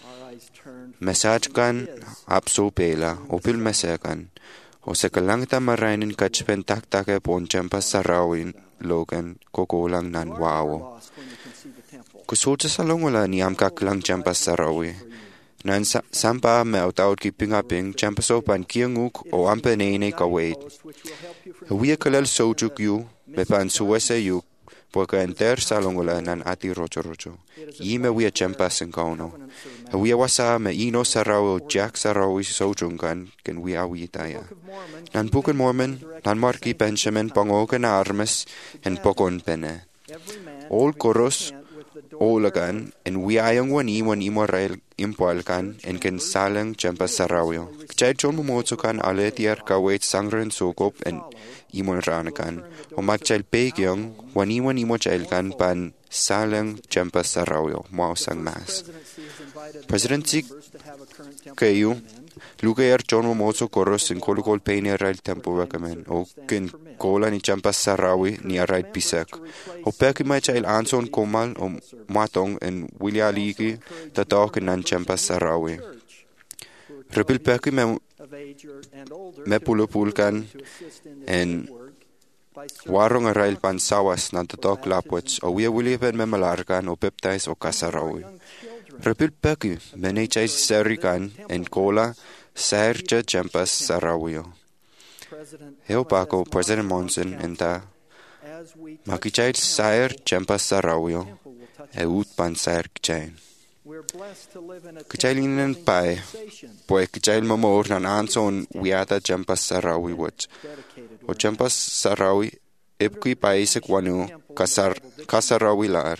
Message kan apso pela opil mesekan o sa kalang tamarainin kachpen taktake pon champa sarawin logan kokolang nan wawo. Kusocha salongala ni am kaklang champa sarawi. Nan sampa me autaut ki pingaping champa sopan kianguk o ampenene kawait. Huya kalal sojuk yu bepan suwese yu porque enter salongala nan ati rocho. Ime wia champa sengkauno. Huya wasa me ino sarawo jack sarawi sojungan ken wia witaya. Nan bukan Mormon, nan marki Benjamin pangokan armes en pokon pene. All koros, olagan, en wiayang wani morail impualkan en ken salang champa sarawyo. Kchay John Momotsukan aletiar kawait sangren sokop en imon ranakan. O magchal pekyong wani mochailkan pan salang champa sarawyo. Mao sang mas. President Sik kayo, lugayar John Momotsu koros en kolokol peine rail tempo wakamen. O ken kola ni champa sarawi ni aray pisak. O peki may chail anson komal o matong en wilyaliki tatok nan champa sarawi. Repil peki me pulupulkan en warong aray pan sawas nan tatok lapwets o wiya me malarkan o peptais o kasarawi. Repil peki me ne chay serikan en kola sercha champas sarawio. Heo Paco, President Monson, enta makichay sair champas sarawio, e ut pan sair kchain. Kichay linen pai, poe kichay mamor nan anson wiata champas sarawi wach. O champas sarawi, epki paisek wanu kasarawi lar.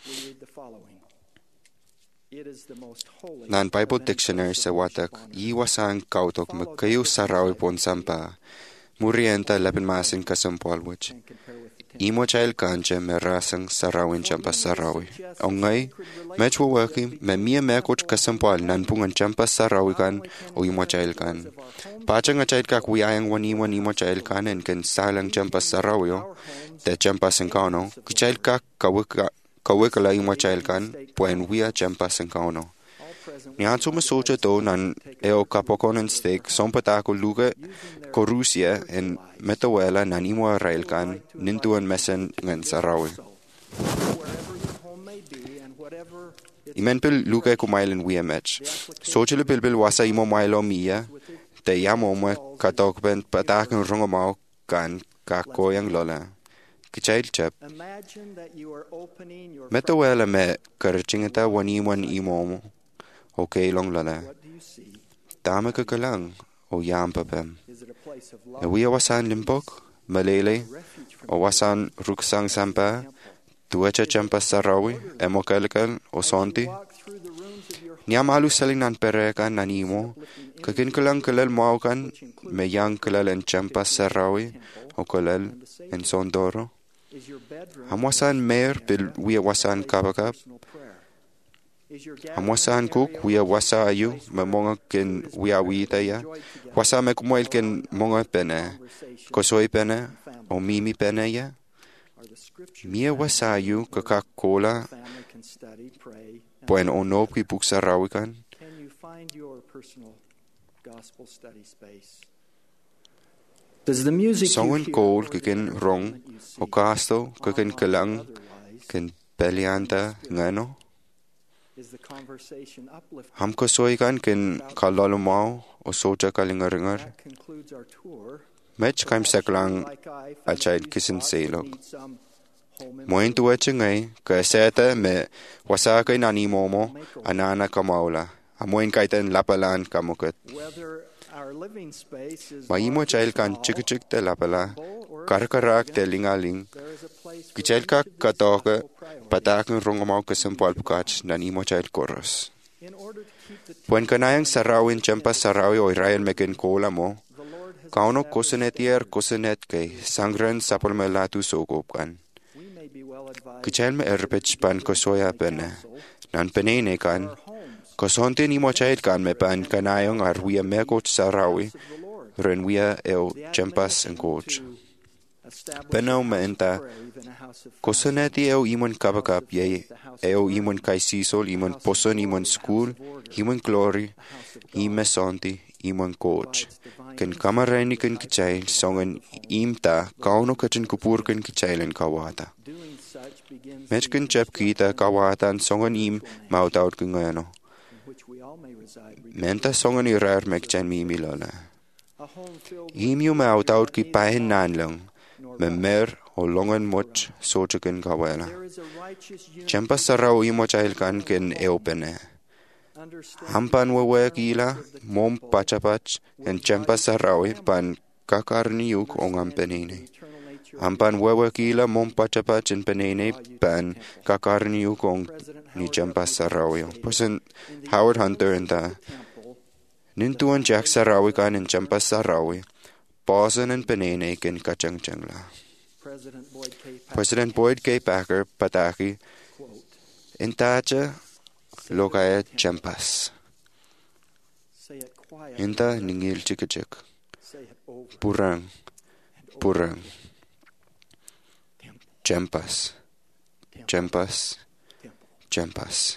Nan Bible Dictionary sa watak, iwasan kautok magkayo sarawi pon sampa, murienta laban masin kasampalwach. Imo chail kanche me rasang sarawin champas sarawi. O ngay, mechwa waki me mia mekoch kasampal nan pungan champas sarawi kan o imo chail kan. Pacha nga chail kak wiyayang waniwan imo chail kan en ken salang champas sarawyo, te champas engkano, kichail kak kawikala imo chail kan, puen wia champas engkano. Niyan sumasocha to nan eo kapokonan steak sompatako luga korusia en metawela nan imo railkan nintuan mesen ngan sarawi. Imenpil luga kumailen wia match. Sochile pilpil wasa imo mailo mia, te yamo mo katokben patakan rongomao kan kakoyang lola. Kichail chap. Metawela me karchingata waniwan imo mo. o keilong lala. What do you see? Dame ka kalang o yampapem. Is it a place of E love, wia wasan limpok, malele, refuge from o wasan ruksang sampa, tuacha champas sarawi, emokalkal o sonti. walk through the rooms of your Niam alu salinan perekan nanimo, kakin kalang kalal maukan, me yang kalal en champas sarawi, o kalal en sondoro. is your bedroom Hamwasan mer bil wia wasan kabakap, personal prayer. Is your hamwasan kuk wia wasa ayu, me monga ken wia wita ya, wasa me kumoil ken monga pene, kosoi pene, o mimi pene ya, are the scriptures mia wasa ayu kakak kola, family can study, pray, and poen onop ki buksa rawikan, can you find your personal gospel study space? Does the music songen kol kakin rong, o kasto kakin kalang, ken pelianta ngano, is the conversation uplifting? ham kosoi kan ken kalalumau, o soja kalingaringar, That concludes our tour. mech kaim seklang Like I, alchaid family kisin spots seilok. need some home Moin tuache ngai, ka seta me wasa kay nani momo, anana kamaula. Amoin kaiten lapalan kamukat. whether our living space is Maimo large or chail kan small, chik te lapala, or karkarak te lingaling, there is a place for kichail each ka of these katoke, gospel priorities. patakin rongamaw kasempal pukach, nanimo chail koros. In order to keep the Puen kanayang sarawin champas sarawi o irayan meken kola mo, the Lord has kauno established kosenetier kosenet kay, sangren sapol melatu sokopkan. we may be well advised Kichail me erpech pan kosoya pene, nan penene kan, our homes kosonte ni mo chail kan me pan kanayong arwia mekoch sarawi, of the Lord. renwia eo The champas en admonition coach. to establish Penau a me house of enta, prayer, even a house of kosoneti eo imon kabakap ye, eo imon kaisisol, imon poson, imon school, imon glory, ime sonti, imon coach. Ken kamareni ken kichail, songen imta, kauno kachin kupurken kichailen kawata. doing such begins Mech ken chep kita kawatan songen im mautaut kengano. in which we all may reside. Menta songen irar mekchan mimilola. A home filled with Imiu mautaut ki pahen nanlang, nor me mer o longen moch sochaken kawela. there is a righteous unity. Champas sarau imo chail kan ken eopene. Understand Hampan wewe kila mom pachapach en champas sarau pan kakarniuk ongam penene. eternal nature Hampan wewe kila mom pachapach en penene pan kakarniuk ong ni champas sarau. Person Howard Hunter and the temple. nintuan Jack Sarawi kan en champas sarau. Pasan en penene ken kachangchangla. President Boyd K. Packer, President Boyd K. Packer pataki quote, entacha lokaya champas. say it quiet, Inta ningil chikachik. say it over Purang, and over. purang, Temple, champas, temple, champas, temple. champas.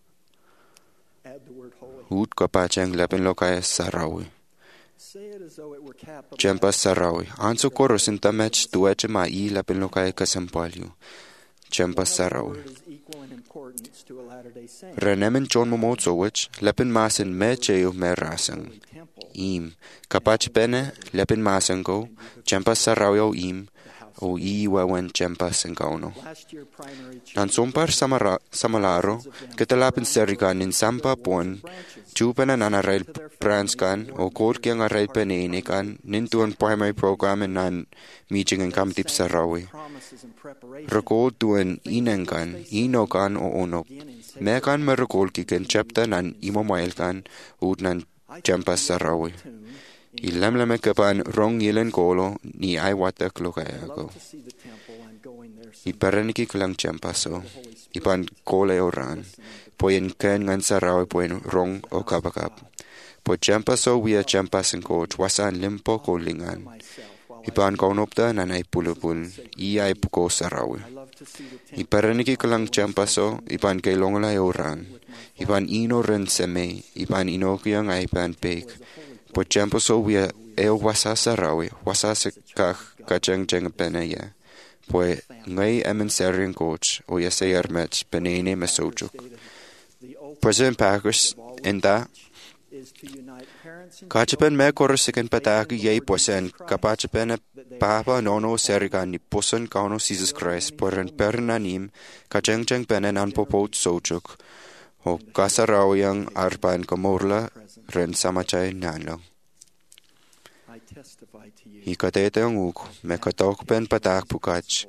Add the word holy. Hut kapachang lapen lokaya sarawi. Say it as though it were capital. Champas sarawi. Anso koros intamech tuache ma I lapen lokaya kasampalyu. Champas sarawi. Word is equal in importance to a Latter-day Saint. Renemen John Momotsowich lapen masen mecheu merasang. Holy temple, Im. Kapach pene lapen masango. Champas sarawi o im. O I wawen champas engauno. last year primary Nan sompar samalaro, ketalapin serikan in sampa pon, chupan an arail pranskan, o kod kiang arail penenikan, nintuan primary program nan meeting and kamtip sarawi. promises and preparation. Rekod tuan inenkan, inokan o onop. Mekan merekod kiken chapter nan imomailkan, ut nan champas sarawi. Ilamlame kapan rong yilen kolo, ni ay watak lokayago. To see the temple, I'm going there. Iparaniki klang champaso, ipan kole oran, poyen ken ngan sarawi poyen rong o kabakap. Po champaso wia champas en coach wasan limpo ko lingan. Ipan kaunopta nanay pulupul, iay puko sarawi. Love to see the temple. Iparaniki klang champaso, ipan kay longolay oran, ipan ino ren seme, ipan inokyang ay pan pek. Po champaso wia eo wasa sarawi, wasa sekak kachang chang penaya. Pues ngay emen serien coach o ya se armech penene mesochuk. The ultimate President Packers enta is to unite parents and kachapen me korosiken pataki yei posen kapachapen papa nono serikan ni posen kauno Jesus Christ poren pernanim kachengcheng penen an popot sochuk o kasarawyang arpan kamorla ren samachay nanlang. I testify to you. Ikatete ang uk, me katok pen patak pukach,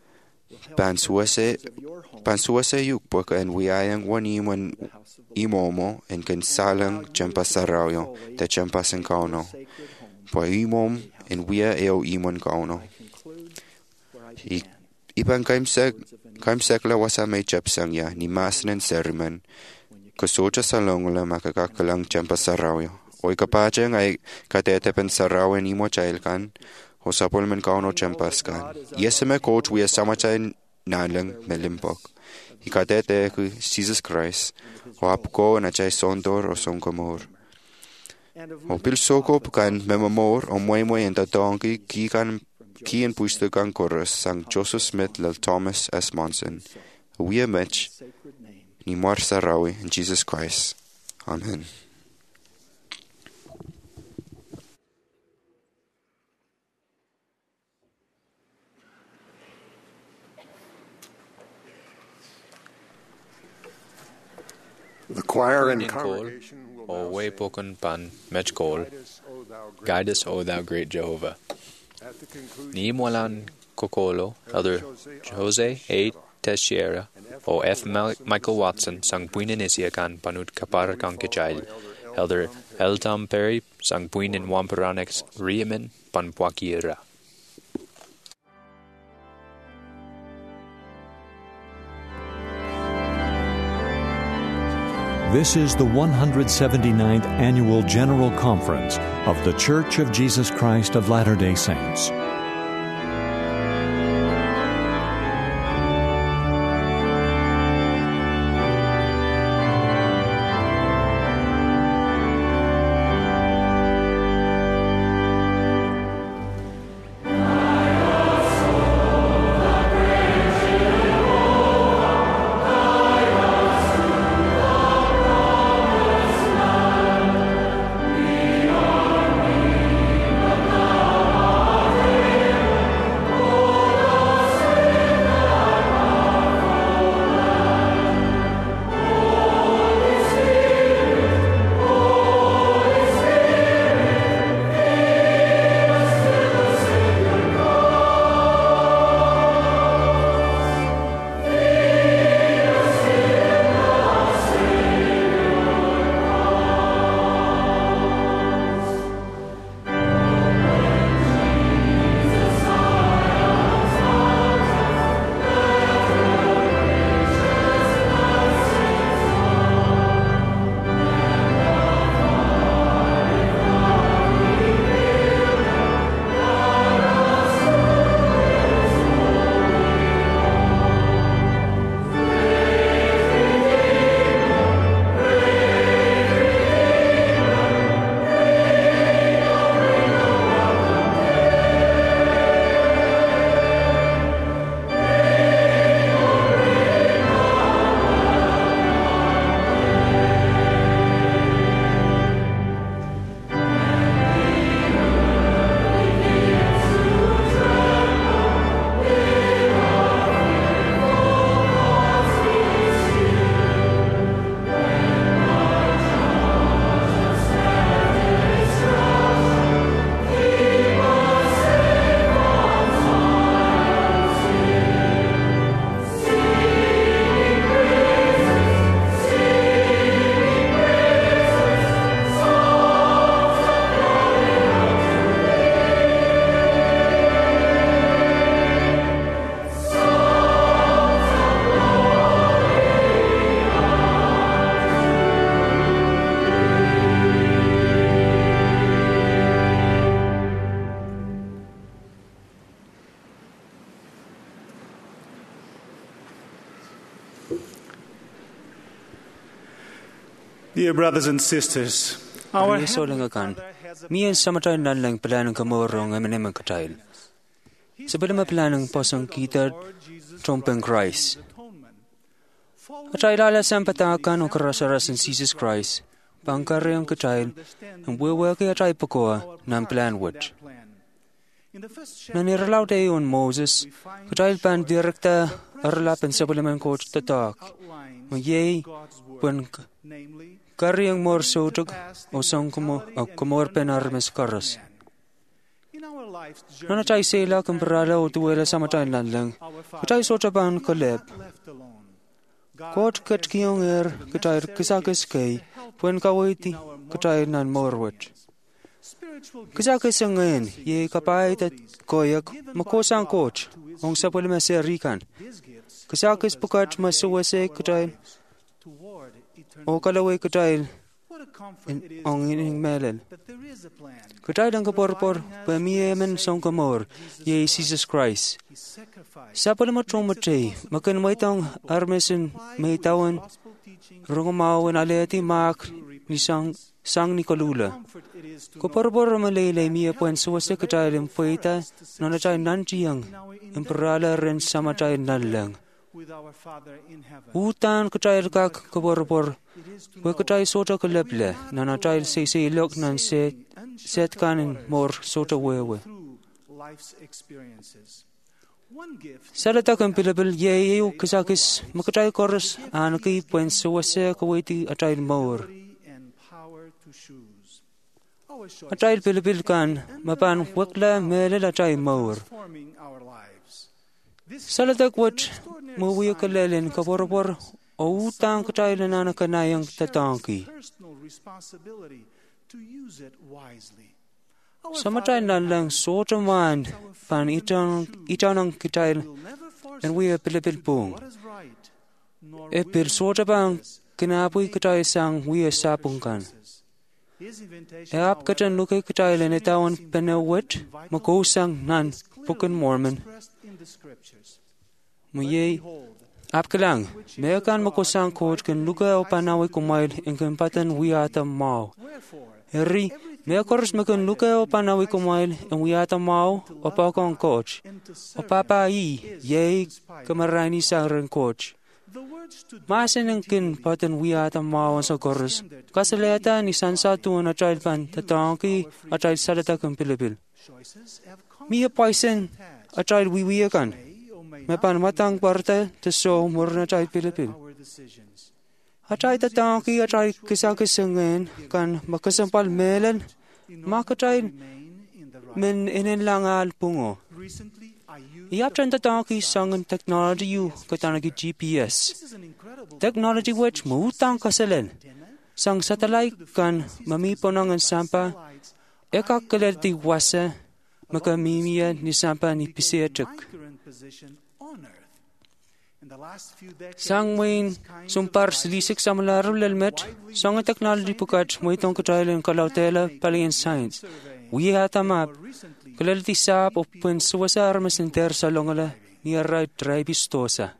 pansuase yukpok en wiayang waniman imomo en kansalang champasarayo te champasan kauno. Po imom en wia eo imon kauno. Ipan kaimsek la wasa may chapsang ya ni masnen sermon, kasocha salongla makakakalang champasarayo. Oy kapache ngay katete pen sarawen imo chailkan, o sapol men kauno champaskan. Yeseme coach wia samachay nanlang melimpok. Ikatete ku Jesus Christ, o apko na chay sondor o songkomor. O pilsoko pukan memamor o moy en tatonki kian puistukan koros sang Joseph Smith lal Thomas S. Monson. Wia mech ni mar sarawi in Jesus Christ. Amen. The choir and Call, congregation will o now way sing, poken pan mech call, Guide us, O thou great guide us, O thou great Jehovah. At the conclusion, Ni molan kokolo, Elder Jose A. Teixeira, o F. Michael Watson, sang buinen isiakan panut kapar kang kichail. Elder L. Tom Perry, sang buinen wamparanex riemen pan puakira. This is the 179th Annual General Conference of The Church of Jesus Christ of Latter-day Saints. Dear brothers and sisters, our Ni solangakan. Mian samatay nalang planang kamorong amenem katail. Sebelum planang pasang kita trompeng Christ. Atay lala sampatakan o karasarasan Jesus Christ. Bangkari ang katail ang buwaki atay pakoa ng planwood. Naniralaw tayo on Moses, katail pan direkta aralapan sa balaman coach tatak. ma ye pun kariang mor sotog o sang kumor penarmes karas. Nana chai sela kumbrala o tuwela samatain lanlang, kutai sotaban koleb. Kot kat kiong kutai kisakis kay, pun kawaiti kutai nan morwit. Kisakis ngayon, ye kapay tat koyak makosang coach, ong sapul maserikan. Kisakis pukat masuwase kutai, o kalaway kutai, ong ining melel. Kutai dang kaporpor, pamiyemen song kamor, ye Jesus Christ. Sapul matromate, makan maitang armesin maitawan, rungumawan aleti mak, nisang sang Nicolula. Kaporpor malay miya puen suwase kutai limpuita, nanachay nanjiyang, imperala rin samatay nalang. Utan kutai kak kaporpor, kutai sota kaleble, nanachay se lok nan set kanin mor sota wewe. Salata kang pilabil ye kisakis makatai koros anaki puen suwase kawiti atay mor. Atay pilabil kan mapan wakla melel atay mor. Salata kwat mawiya kalelin kaporpor o utang katay nananakanayang tatangki. Samatay nalang sota man pan itanang kitay and we pilabil pung. Epil sota bang kinapoy katay sang we sapungkan. Eap katan lukay katay lenitawan penawit makosang nan pukan Mormon. Muye ap kalang mekan makosang coach kan luka o panaway kumail in kempatan wiata mau. Eri mekoros mekan luka o panaway kumail in wiata mau o pakong coach. O papa ye kamarani sa rin coach. Masin ang kin patan wiata mau sa koros. Kasaleta ni sansatu na child pan tatangki a child salata kang Pilipil. Miya poison a child wiwiyakan. Mepan matang parte te so murna child Pilipil. A child tatangki a child kisakisangin kan makasampal melan maka child men ininlangal pungo. Iapchan tatangki sangan technology yu katanagi GPS. Technology which mautang kasalan. Sang satellite kan mamiponangan sampa ekakalati wasa makamimiya ni sampa ni pisiachak. Sang main sumpar silisik sa malaro lalmet sangan technology pukat maitong katrailan kalautela palayan science. Wiyata map kalalati sap o pensuasa armas enter sa longala ni aray dribistosa.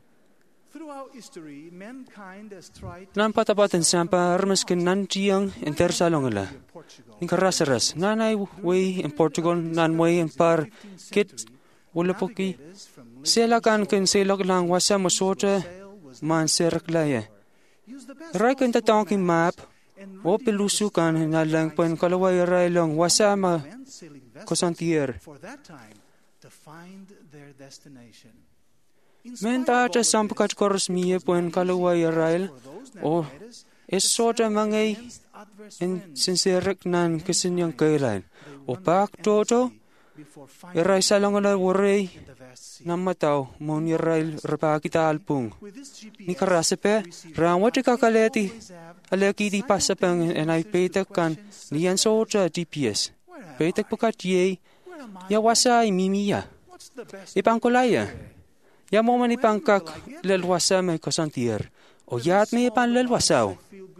Nampatapatan sampa armas kin nanjiyang enter sa longala. Nikarasaras nanay way in Portugal nan way in par kit walapoki. Sela kan kin selok lang wasa masota man seraklaya. Ray kan tatangki map o pelusu kan nalang pen kalaway ray lang wasa ma kosantier. Menta ta sampakat koros miye pen kalaway ray o esota mangay in sinserek nan kisinyang kailan. O pak toto ray salangala waray namataw mon ray rapakita alpung. Ni karasepe rawati kakaleti alaki di pasapang enay petak kan niyan sota GPS. Petak pukat ye yawasa imimiya. Ipangkulaya. Ya moman ipangkak lalwasa may kasantier. O yat may ipan lalwasaw.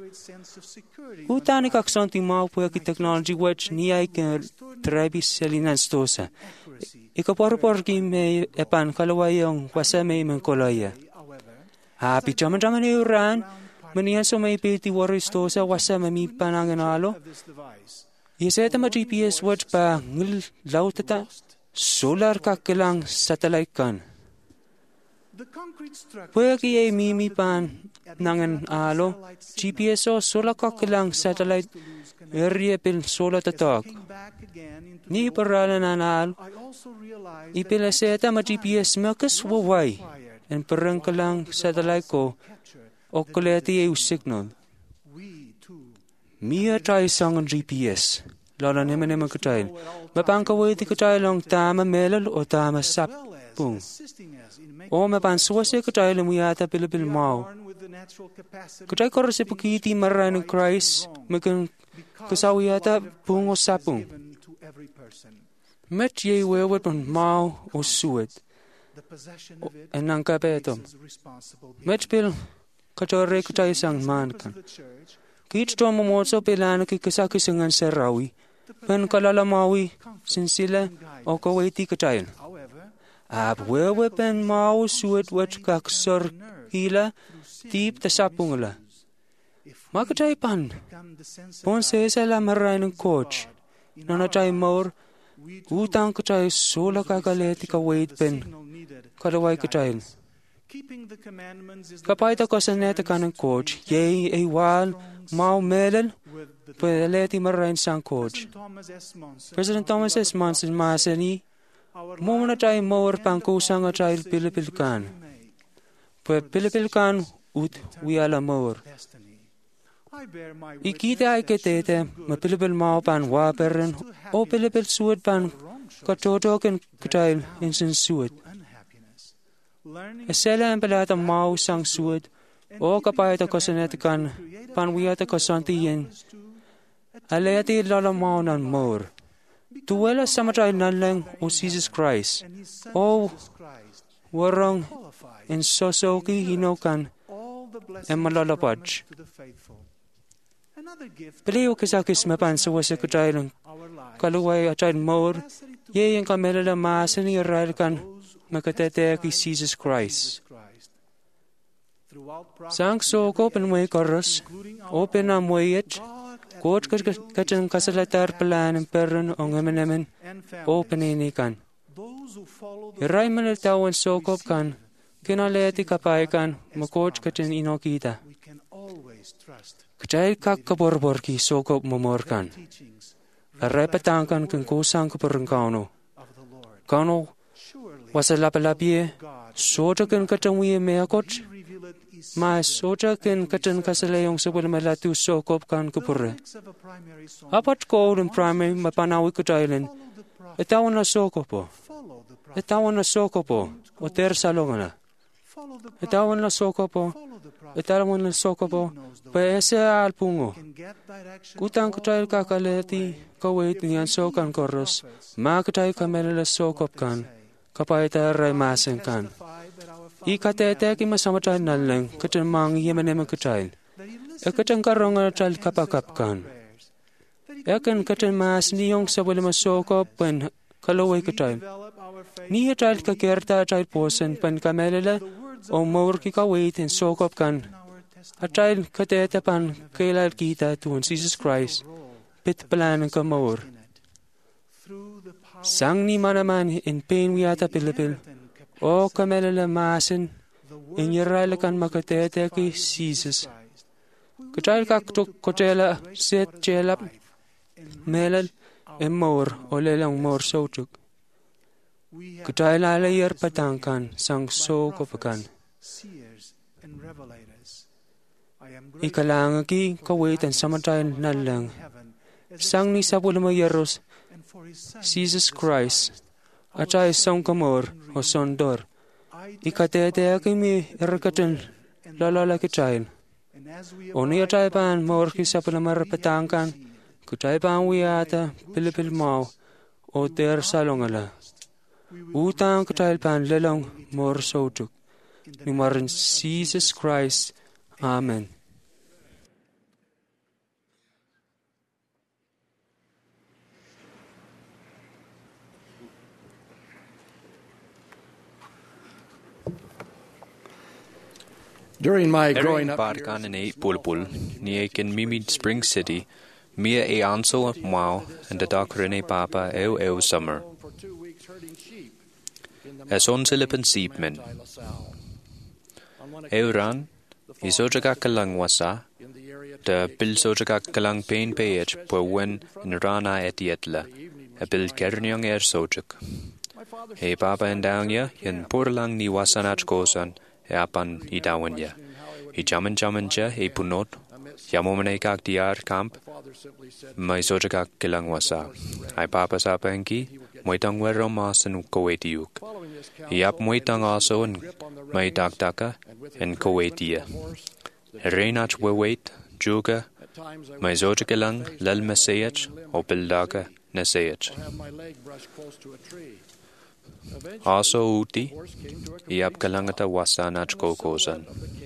Utani kaksanti mau po ki technology which niyay ka trabis salinan stosa. Ikaporpor ki may ipan kalawayang wasa may mangkulaya. Happy chaman-chaman iuran. Maniyan so may piti wari stosa wasa may pananganalo. Iseta ma GPS watch pa ngil lautata solar kakilang satellite kan. Pwede ay mimi pan nangan alo GPS o solar kakilang satellite area pil solar tatak. Ni paralan anal ipil seta ma GPS makas waway en perang kalang satellite ko o koleti e signal. Mia trai sang an GPS. Lala nema katail. Mapangka weti katail ang tama melal o tama sapung. O mapan suwase katail ang muyata pilipil mau. Katail korose pukiti maran ng Christ. Makan kasawiyata pung o sapung. Met ye wewet on mau o suet. En ang kapetom. Met pil katore katail sang mankan. Kit to momoso pilano ki kasakisangan sa rawi, pen kalalamawi, sinsila o kaweti katail. Ab wewe pen mau suet wet kaksor hila, tip tasapungla. Makatay pan, pon sesa la maray ng coach, nanatay maur, utang katay sola kakaleti kawait pen, kalaway katail. Kapaita ko sa neta ka ng coach, yay ay wal, mau melal, pweleti marain sang coach. President Thomas S. Monson masani, muna tayo mawar pangkusang at tayo pilipilkan. Pilipilkan ut wiyala mawar. Ikita ay kitete, mapilipil mau pan waperin, o pilipil suwad pan katotokin katail insin suwad. Esela ang palata mau sang suwad, o kapayata ko sa netikan, panwiyata ko santiyin. Alayati lala mau nan mor. Tuwela samatay nalang o Jesus Christ, o warang in sosoki hinokan, e malalapaj. Piliw kasakis mapan sa wasa katayin, kaluway atayin mor, yayang kamelala maasan ni Israelkan, makatete ki Jesus Christ. Sang soko penway koros, o penamwayet, kot kacang kasalatar pelan peron o ngamen o peninikan. Iray malatawan sokop kan, kinaleti kapaikan, makot kacang inokita. Kacay kakaborbor ki sokop mamorkan. Aray patangkan kung kusang kaparangkano. Kano, wasalapalapye, soja kan katangwiye meakot, ma soja kan katang kasalayong sabal malatu sokop kan kapure. Apat ko ng primary mapanawi kataylan, etawan na sokopo. Etawan na sokopo, o tersalongana. Etawan na sokopo, etawan na sokopo, paese alpungo. Kutang katayl kakaleti, kawait niyan sokan koros, ma katay kamelala sokop kan, kapayta ray masen kan. Ikatete ki masamatay nalang katan mang yemenem katayl. Ekatan karonga tal kapakap kan. Ekan katan mas niyong sabal masokop pen kalaway katayl. Niya tal kakerta tal posen pen kamelala o maur ki kawait in sokop kan. Atayl katete pan kailal kita tuon Jesus Christ. Pit palan ka maur. Sang ni manaman in pain wiyata pilipil. O kamelala masin, in yeralakan makatete ki Jesus. Katayl kaktuk kotela set chelap, melal, maur o lelang maur sotuk. Katayl alayar patangkan sang sokopakan. Ikalangaki kawitan samatay nalang. Sang ni sabulama yaros, Jesus Christ, at ay sang kamor o sondor. Ikatete akimi erakatan lalala kitayl. O niya tayo pan maor ki sabulama rapatangkan, kutay pan wiyata pilipil mau o ter salongala. Utang kutayl pan lelang maor sotuk. Numarin Jesus Christ. Amen. During my growing up Barkan in 8 Bulbul, Niekin Mimid Spring City, Mia e Anso Mau, and the Docrine Papa Eu Summer. As on Silipan Siepmen. Euran, Isojaka Kalang Wasa, the Bill Sojaka Kalang Pain Page, Pwen in Rana et Yetla, a Bill Kernyang Air Sojak. Hey Papa and Dangya, Yen Purlang ni Wasanach Kosan, Apan idawanya. I jaman siya e punot, yamomane kak diar kamp, may soja kak kilang wasa. Ay papasa pengki, moitang wero masan Kuwaitiuk. Iap moitang also en may dagdaka en Kuwaitia. Reinach wewait, juga, may soja kilang lal mesayach o pildaga nesayach. Also uti, iap kalangata wasanach kokosan.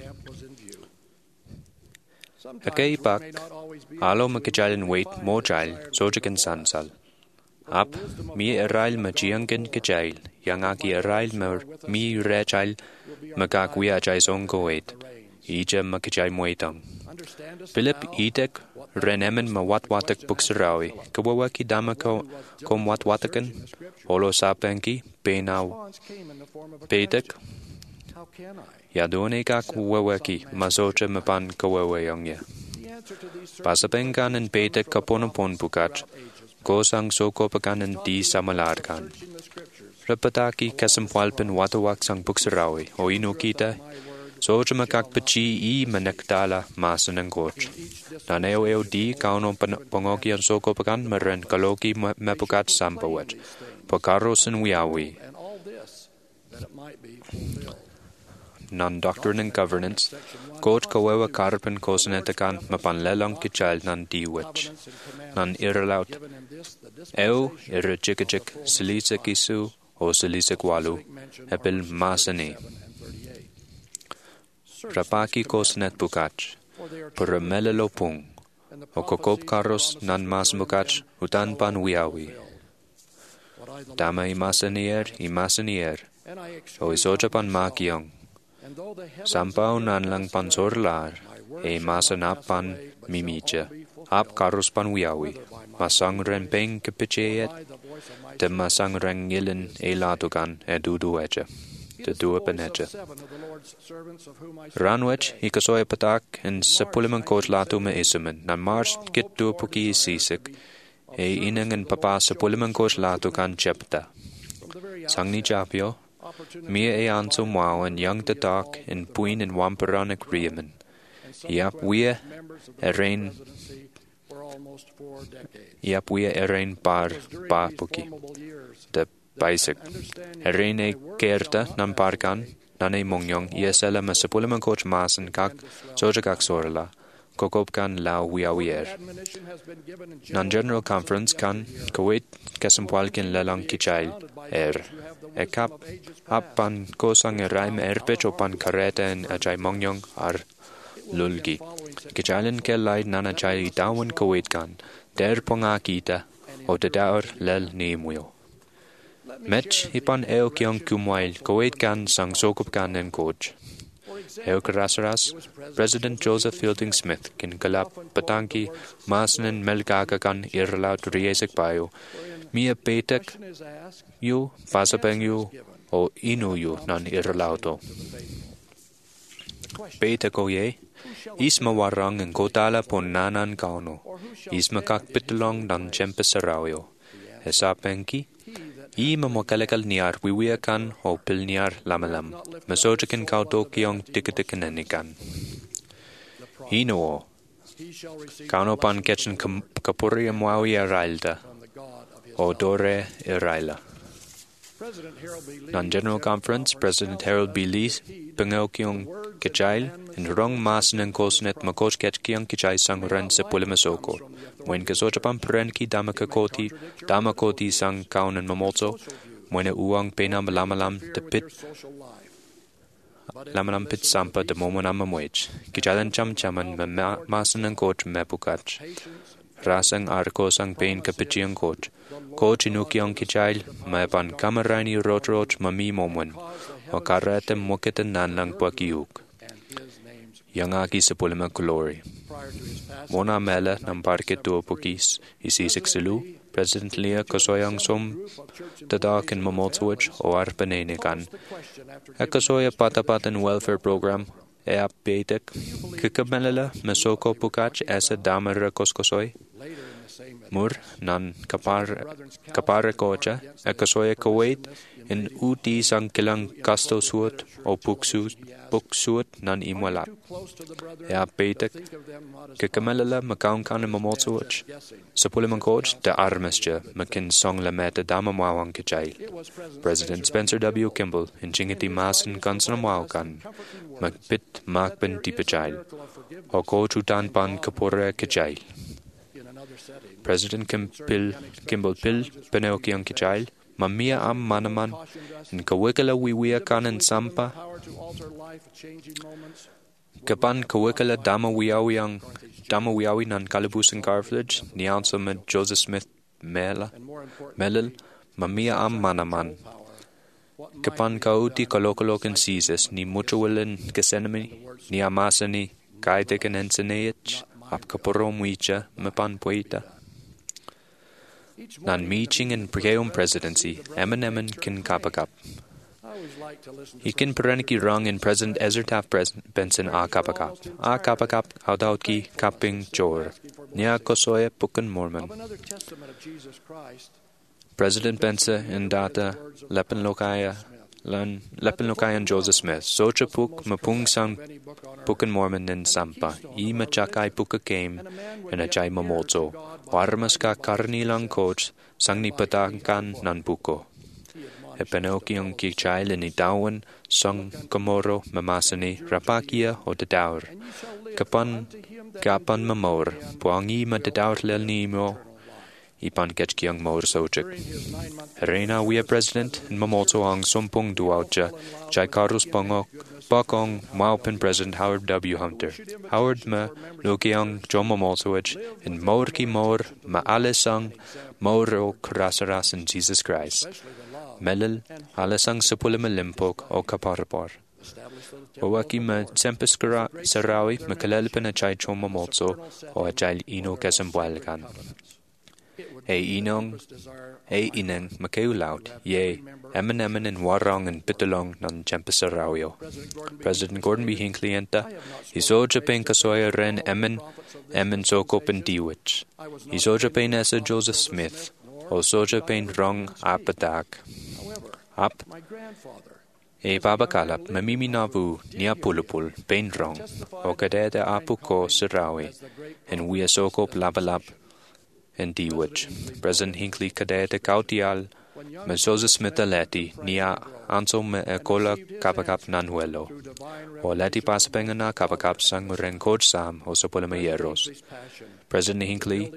Hakay pak, alo makijalin wait mojail, sojakin sansal. Ap, mi erail majiangin kijail, yangaki erail mi rejail, magagwia jay zongo wait, ija makijay moitang. Philip idek, renemen mawatwatak buksarawi, kawawaki dama kom watwatakan, olo sapenki, benaw, bedek, yadone kak wawaki, masocha mapan kawawayangya. Pasapengan en bedek kaponopon bukach, gosang sokopakan di samalarkan. Repataki kasampwalpen watawak sang buksarawi, o inukita, soja makak pachi I manakdala masan ang coach. Naneo di kauno pangoki ang sokopakan maren kaloki mapukat sampawat. Pakaros and wiawi. Non-doctrine and governance, coach kawewa karpen kosanetakan mapanlelang kichal nan diwich. Nan iralaut. Irajikajik silisik isu o silisik walu, epil masani. Rapaki kosanet bukach, puramelelo pung, o kokop karos nan mas bukach, utan pan wiawi. Dama imasanier, o isoja pan makiang. Sampao nan lang pan sorlar, e masanap pan mimicha, ap karos pan wiawi, masang rempeng kepichet, de masang rengilin e latukan e duduecha. De dua penecha. Ranwech, ikasoy patak, en sapuliman coach latu me isumen, nan mars kit dua puki sisik, e inang en papa sapuliman coach latu kan chepta. Sangni japio, mia e anso mwao en young the dark, en puin en wamparanik riemen. Iap wea erain par puki. De Basic. Rene kerta nan parkan, nane mongyong, iesela masapuliman coach masan kak, soja kak sorla, kokopkan la wiawier. Nan General Conference kan, Kuwait kasampwalkin lalang kichail, Ekap, pan kosang eraim erbech o pan kareta en ajay mongyong ar lulgi. Kichailin kelay nan ajay itawan Kuwait kan, der ponga kita, o tadaor lel nimuyo. Mech ipan eokyong kumwail Kuwait kan sang sokop kan en coach. Eokarasaras, President Joseph Fielding Smith kin kalap patanki masanen melgaga kan irlaut riesek bayo. Mia petek yu pasapeng yu o inu yu nan irlauto. Petek o ye, isma warang en kotala pon nanan kauno. Isma kak pitlong dan chempesarao. Esapenki, I mamokalekal niar wiwiakan o pilniar lamalam, masojakin kautokiong tikitikanenikan. Inoo, kaunopan ketchen kapuri mwawi arailda, o dore iraila. Nan General Conference, President Harold B. Lee, pengokiong kichail, en rong masan en kosnet makos ketkiong kichai sang ren se pulimasoko. When kasojapan prenki damakoti sang kaun en mamolso, when uang penam lamalam de pit lamalam pit sampa de momonam mamwech. Kichalan cham chaman masan en coach mepukach. Rasang arko sang pen kapichiang coach. Coach inukiong kichail, maepan kamarani rotroch mami momwen. O karatem moketen nanlang pakiuk. Yangaki sa pulima glory. Mona mela ng parke tuo pukis, isisik silu, President Leah kasoyang som tadakin mamotsuwich o arpanenikan. Kasoya patapatan welfare program, eapbetek, kikamelala masoko pukach esa damara koskosoy. Mur nan kapare kocha, kasoya Kuwait, in uti sang kilang kasto suot o puksuot nan imwalap. Betek kikamelala makaun kan mamotsuot. Sa pulimangkoj de armesja makin song la meta damamawang kijail. President Spencer W. Kimball in jingiti masin kansanamwawakan makpit makben dipajail. O kojutan pan kapore kijail. President Kimball Pil Penokiang Kijail, Mamia am Manaman, in Kawikala Wiwia Kanan Sampa, Kapan Kawikala Damawiawi nan Kalabus and Carflage, Nianso med Joseph Smith Melil, Mamia am Manaman. Kapan Kauti Kolokolokan Caesas, ni Mutualin Gasenami, ni Amasani, Kaidekan Enseneich, Ap Kaporom Wicha, Mapan Poeta. Nan meeting in Pregeum presidency, Eminem kin kapakap. Ikin pereniki rung in President Ezertaf Benson a kapakap. A kapakap audauki kaping jor. Nia kosoye puken mormon. President Benson in data Lepen Lokayan Joseph Smith. Socha puk mapung sang puken mormon in Sampa. I machakai puka game in a jai mamotso. Warmas ka karnilang coach sang ni patangkan nan puko. E Penokiong kichail ni dawan sang komoro mamasani rapakia o dadawr. Kapan mamor puangi ma dadawr lel ni mo. Ipan ketchkiang mor sojik. Reina wia president in mamoto ang sumpung duauja jai karus pangok bakong maupin President Howard W. Hunter. Howard ma lukiang joma moltoich in morki mor ma alesang mor o krasaras in Jesus Christ. Melil alesang sepulima limpok o kaparapar. Owaki ma tempes sarawi ma kalelpin a chai joma molto o a chai ino kesambualkan. Ineng Makeu ye, Eminem and Warong and Pitolong nan Chempesarauio. President Gordon B. Hinckley enta, Iso Japan Kasoya Ren Emin Sokop and Dewich. Iso Japan Esa Joseph Smith, O So Japan Rong Apatak. Up. Babakalap, Mamimi Navu, Nia Pulupul, Bain Rong, O Kadede Apuko Sarawi, and we Sokop Labalab. And Dewich. President Hinckley Kadete Kautial, Mesosa Smith Aleti, Nia Anso me Ekola Kapakap Nanuelo, o Leti Pasapengana Kapakap Sang Renkoj Sam, o Sopolamayeros. President Hinckley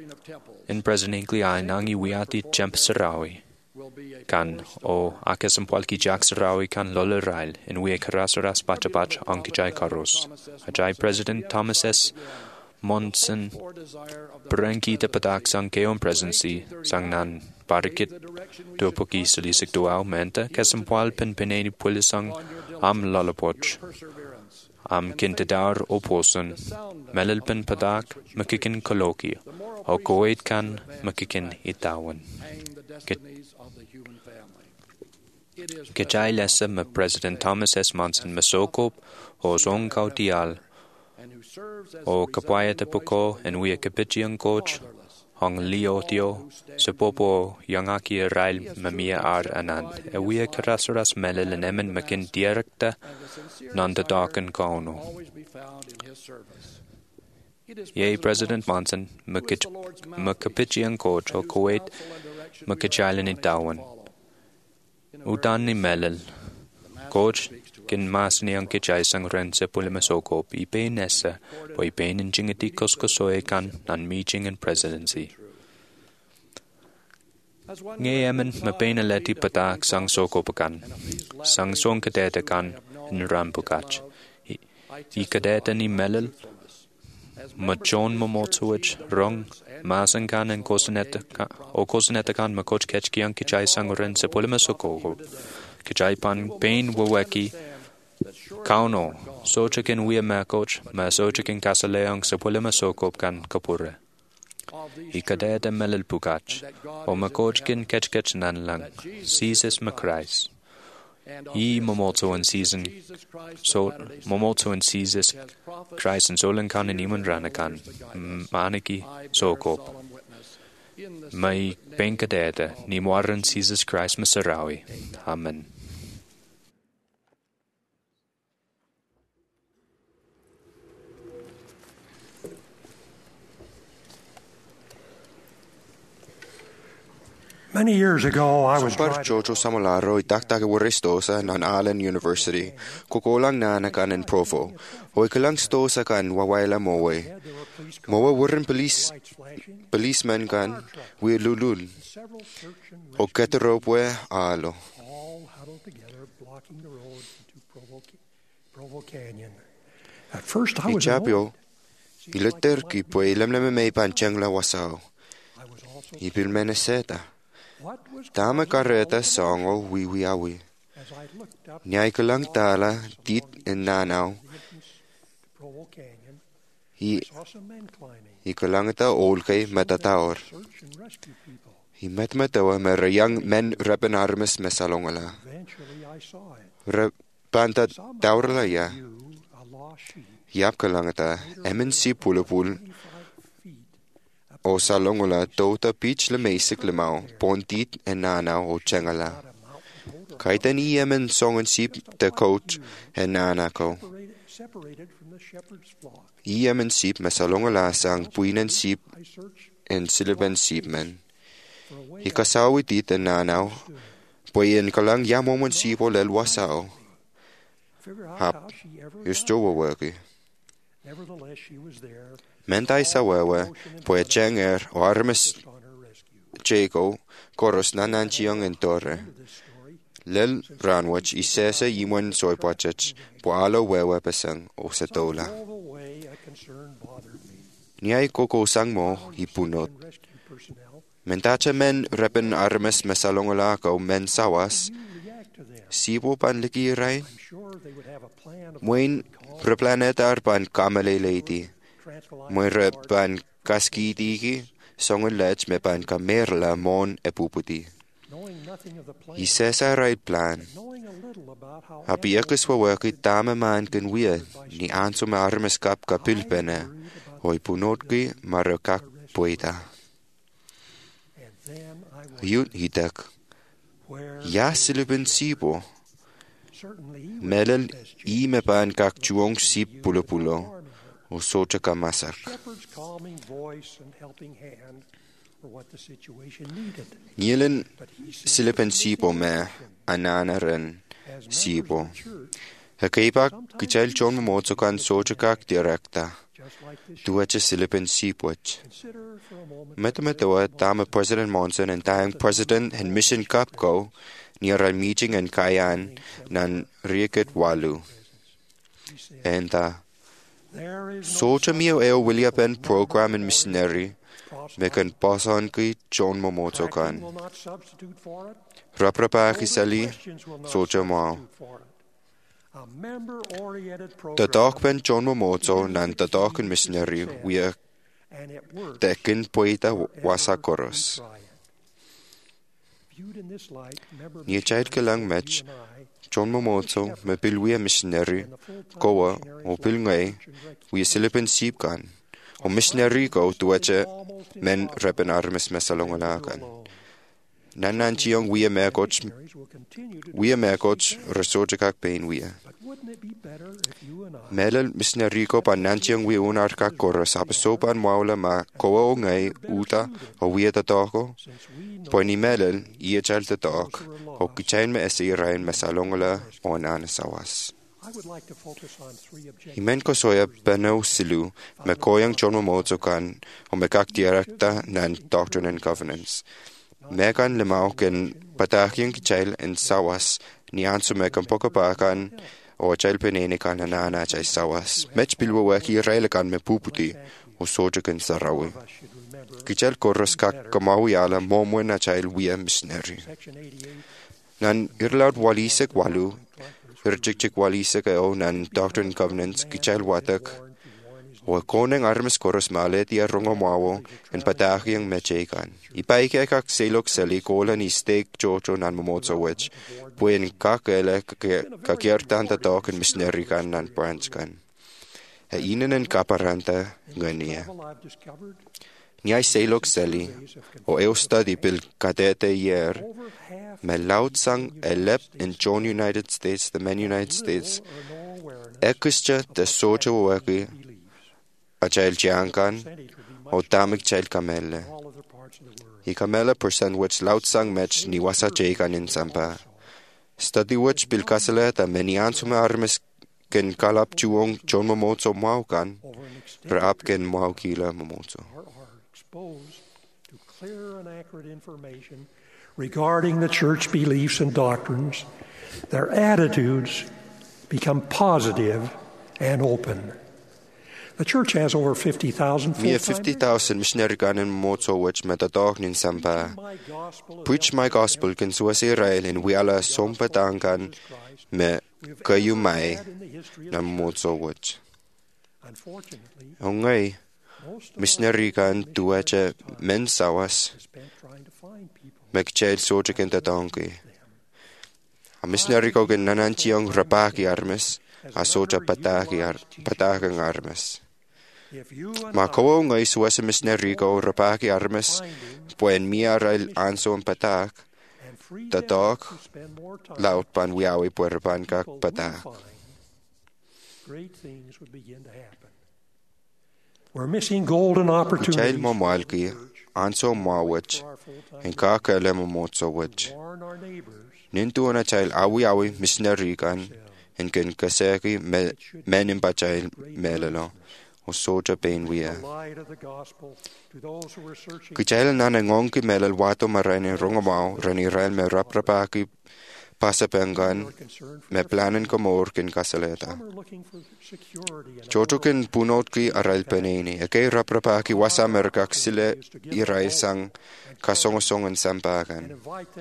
ay nangi wiati Jemp Sarawi. Kan o Akesampalki Jack Sarawi kan Lolerail, in we Karasaras Pachapach Ankijai Karos. Ajai President Thomas S. Monson Berenki te patak sang keon presidency sang nan barikit do poki silisik duau mente kesempual pen peneni pulisang am lalapoch am kintedar oposun melil pen patak makikin koloki o koet kan makikin itawan Kejai lesa me President Thomas S. Monson mesokop o zong kautial o kapaya te poko en we kapichiang coach hong liotio sepopo yangaki rail mamia ar anand e we karasaras melel en emen makin direkta nanda daken kauno ye President Monson makapichiang coach o Kuwait makachalani tawan utan ni melel coach kin masni ang kichay sang ren sa pulimasoko ipain nesa po ipain in jingiti koskosoe kan nan meeting and presidency. Ngayaman mapain aleti patak sang soko pakan, sang song kadeta kan in rampukach. I kadeta ni melel, majon mamotsuich rong, masang kan and kosaneta kan makoch kechki ang kichay sang ren sa pulimasoko. Kichay pan pain waweki, Kauno, sochakin wia makoch, ma sochakin kasaleang sa pulima sokop kan kapure. Ikadeta melil pukach, o makochkin ketchkech nan lang, Jesus makrais. Momoto and season, so Momoto and Jesus Christ and Solan kan and Iman Ranakan, Maniki sokop. Mai benkadeda ni moran Jesus Christ Masarawi. Amen. Many years ago, I was Par Jojo Samolaro I taktaga waristosa nan Allen University, kukulang na nakanan Provo, o ikalang stosa kan wawaila mowe. Mowe wurin policeman kan, we lulul, o kataropwe alo. all huddled together, blocking the road into Provo Canyon. At first, I was Ichapio, ilater ki po ilamlame may panchangla wasao. I was also Ipilmeneseta. what was Tama kareta songo wiwiawi. as I looked up Nyai kalang tala dit en nanao. the entrance to Provo Canyon, I saw some men climbing, kalangata olkay matataor. search and rescue people. I metmatawa merayang men repenarmes mesalongala. Eventually, I saw it. Repanta taurla ya. You, a lost sheep, Yap kalangata MNC pulapul 25 feet up o salongola tota pitch le meisik lemao pontit en nana o changala. a mountain total, Kaitan iemen songen sip de coach en nana ko. separated from the shepherd's flock. Iemen sip mesalongola sang puinen sip I searched en siliben sip men. for a way Ikasawi tit en nanao. Poyen kalang yamomon sipo lel wasao. to figure out Hap, how she ever Justo got there. wawaki. Nevertheless, she was there, Mentai sawawa, poe chenger o armes on her rescue. Jago, koros nananchiang en torre. This story, Lel ranwach isesa yimon soipachach, po alo wewe pesang o satola. all the way a concern bothered me. Niay koko sang mo hipunot. And rescue personnel, Mentacha men repen armes mesalongola ko men sawas, you react to them. sipo pan likiray, I'm sure they would have a plan of muin replanetar pan kamale lady. tranquilize Mui repan kaskitiki, songon lech me pan kamerla mon epuputi. knowing nothing of the plan, Isesa right plan. knowing a little about how Hapiakus wawaki tama man kan wia, ni anso me armes kap kapilpene, hoi punotki marokak poita. and then I was Yut hitak, where ya silipin sipo, certainly he was melel as I me pan kak chuong sip pulo pulo, alarming. o socha kamasak. Shepherd's calming voice and helping hand were what the situation needed. Nielen But he said silipin sipo me, ananaren as members sipo. of the church, Hakaipak kichal chon momotokan socha kak direkta. just like this, Duacha silipin sipwach. consider for a moment Metamatawa tama President Monson and tayang President and Mission Kapko near a meeting in Kayan nan Rieket Walu. he said, Enta there is no socha mio eo Williapen program and missionary cross mekan pasan ki John Tracking Momotokan. will not substitute for it. Raprapa Open kisali questions will not socha mo. substitute for it. A member-oriented program, Tatakpen John Momoto nan tatakan missionary wia and it works. tekin poita wherever wasakoros. we try it. Viewed in this light, member Ni chaid kalang match you and I, John Momoto me pilwia missionary and the full-time koa missionaries o like pilngay church and rec- wia silipin sipkan. O missionary ko tuacha men repen armes mesalongalakan. alone. Nanan chiong wia mekoch Missionaries will continue to do wia this mekoch today. resoja pain wia. But wouldn't it be better if you and I Melel missionary ko pan nanchiong wia unar ka koros apasopan maula ma koa o ngay uta o wia tatako. since we know Poi ni melel ia chal tatak o kichain me esirain mesalongala o nanasawas. I would like to focus on three objectives. Himen ko soya pano silu me koyang John Momotokan o me kak direkta nan Doctrine and Covenants. Mekan lemau ken patakyang kichail en sawas ni anso mekan pokapakan o chail penene kan nanana chay sawas. Mech pilwa waki reilekan me puputi o soja ken sarawi. I should remember Kichail koros kak kamawi ala momwe na chail wia missionary. Section 88 Nan irlaud walisek walu, irchikchik walisek o nan Doctrine and Covenants kichail watak o koneng armes koros malet ia rongo mawo en patakyang mechekan. Ipaike kak selok seli kolan I steak jojo nan momotso wech, puen kakele kakiertan tatok en missionary kan nan branch kan. Inen en kaparanta ngania. level I've discovered Niai seilok seli, o study bil kadete year, me lautsang elep in John United States, the men United States, ekustja de soja waki, a jail jankan, o damik jail kamele. I kamele percent which lautsang match ni wasa jagan in Sampa. Study which bil kasele da meniansume armes ken kalap juong John Momozo maukan, perap ken maukila Momozo. Exposed to clear and accurate information regarding the church beliefs and doctrines, their attitudes become positive and open. The church has over 50,000 Mia 50,000 missionary ganin Momozo which metadog nin Sampa. Preach my gospel ken suas Israel in wiala sompedangan me kayu mai na Momozo which. Ongai missionary gan duache men sawas mekjail soja ken tadangi. A missionary go gen nananchiong rapaki armes, a soja patagang armes. Ma kowo ngai suasa missionary go rapaki armes, puen mia rail anso en patak, tadag laut pan wiawi puerpan kak patak. Great things would begin to happen. We're missing golden opportunities. Jail momalki, anso mawich, en kaka lemomozo wich. Nintu na jail awi missionary gan, en ken kaseki menin pa jail melelo, o soja ben wia. Kijail nana ngonki melel wato marene rongomao, reni rail me raprapaki, pasapengan, me planen komor ken kasaleta. Jojokin punotki arail peneni, eke raprapaki wasa merkak sile irail sang kasongosongan sampagan.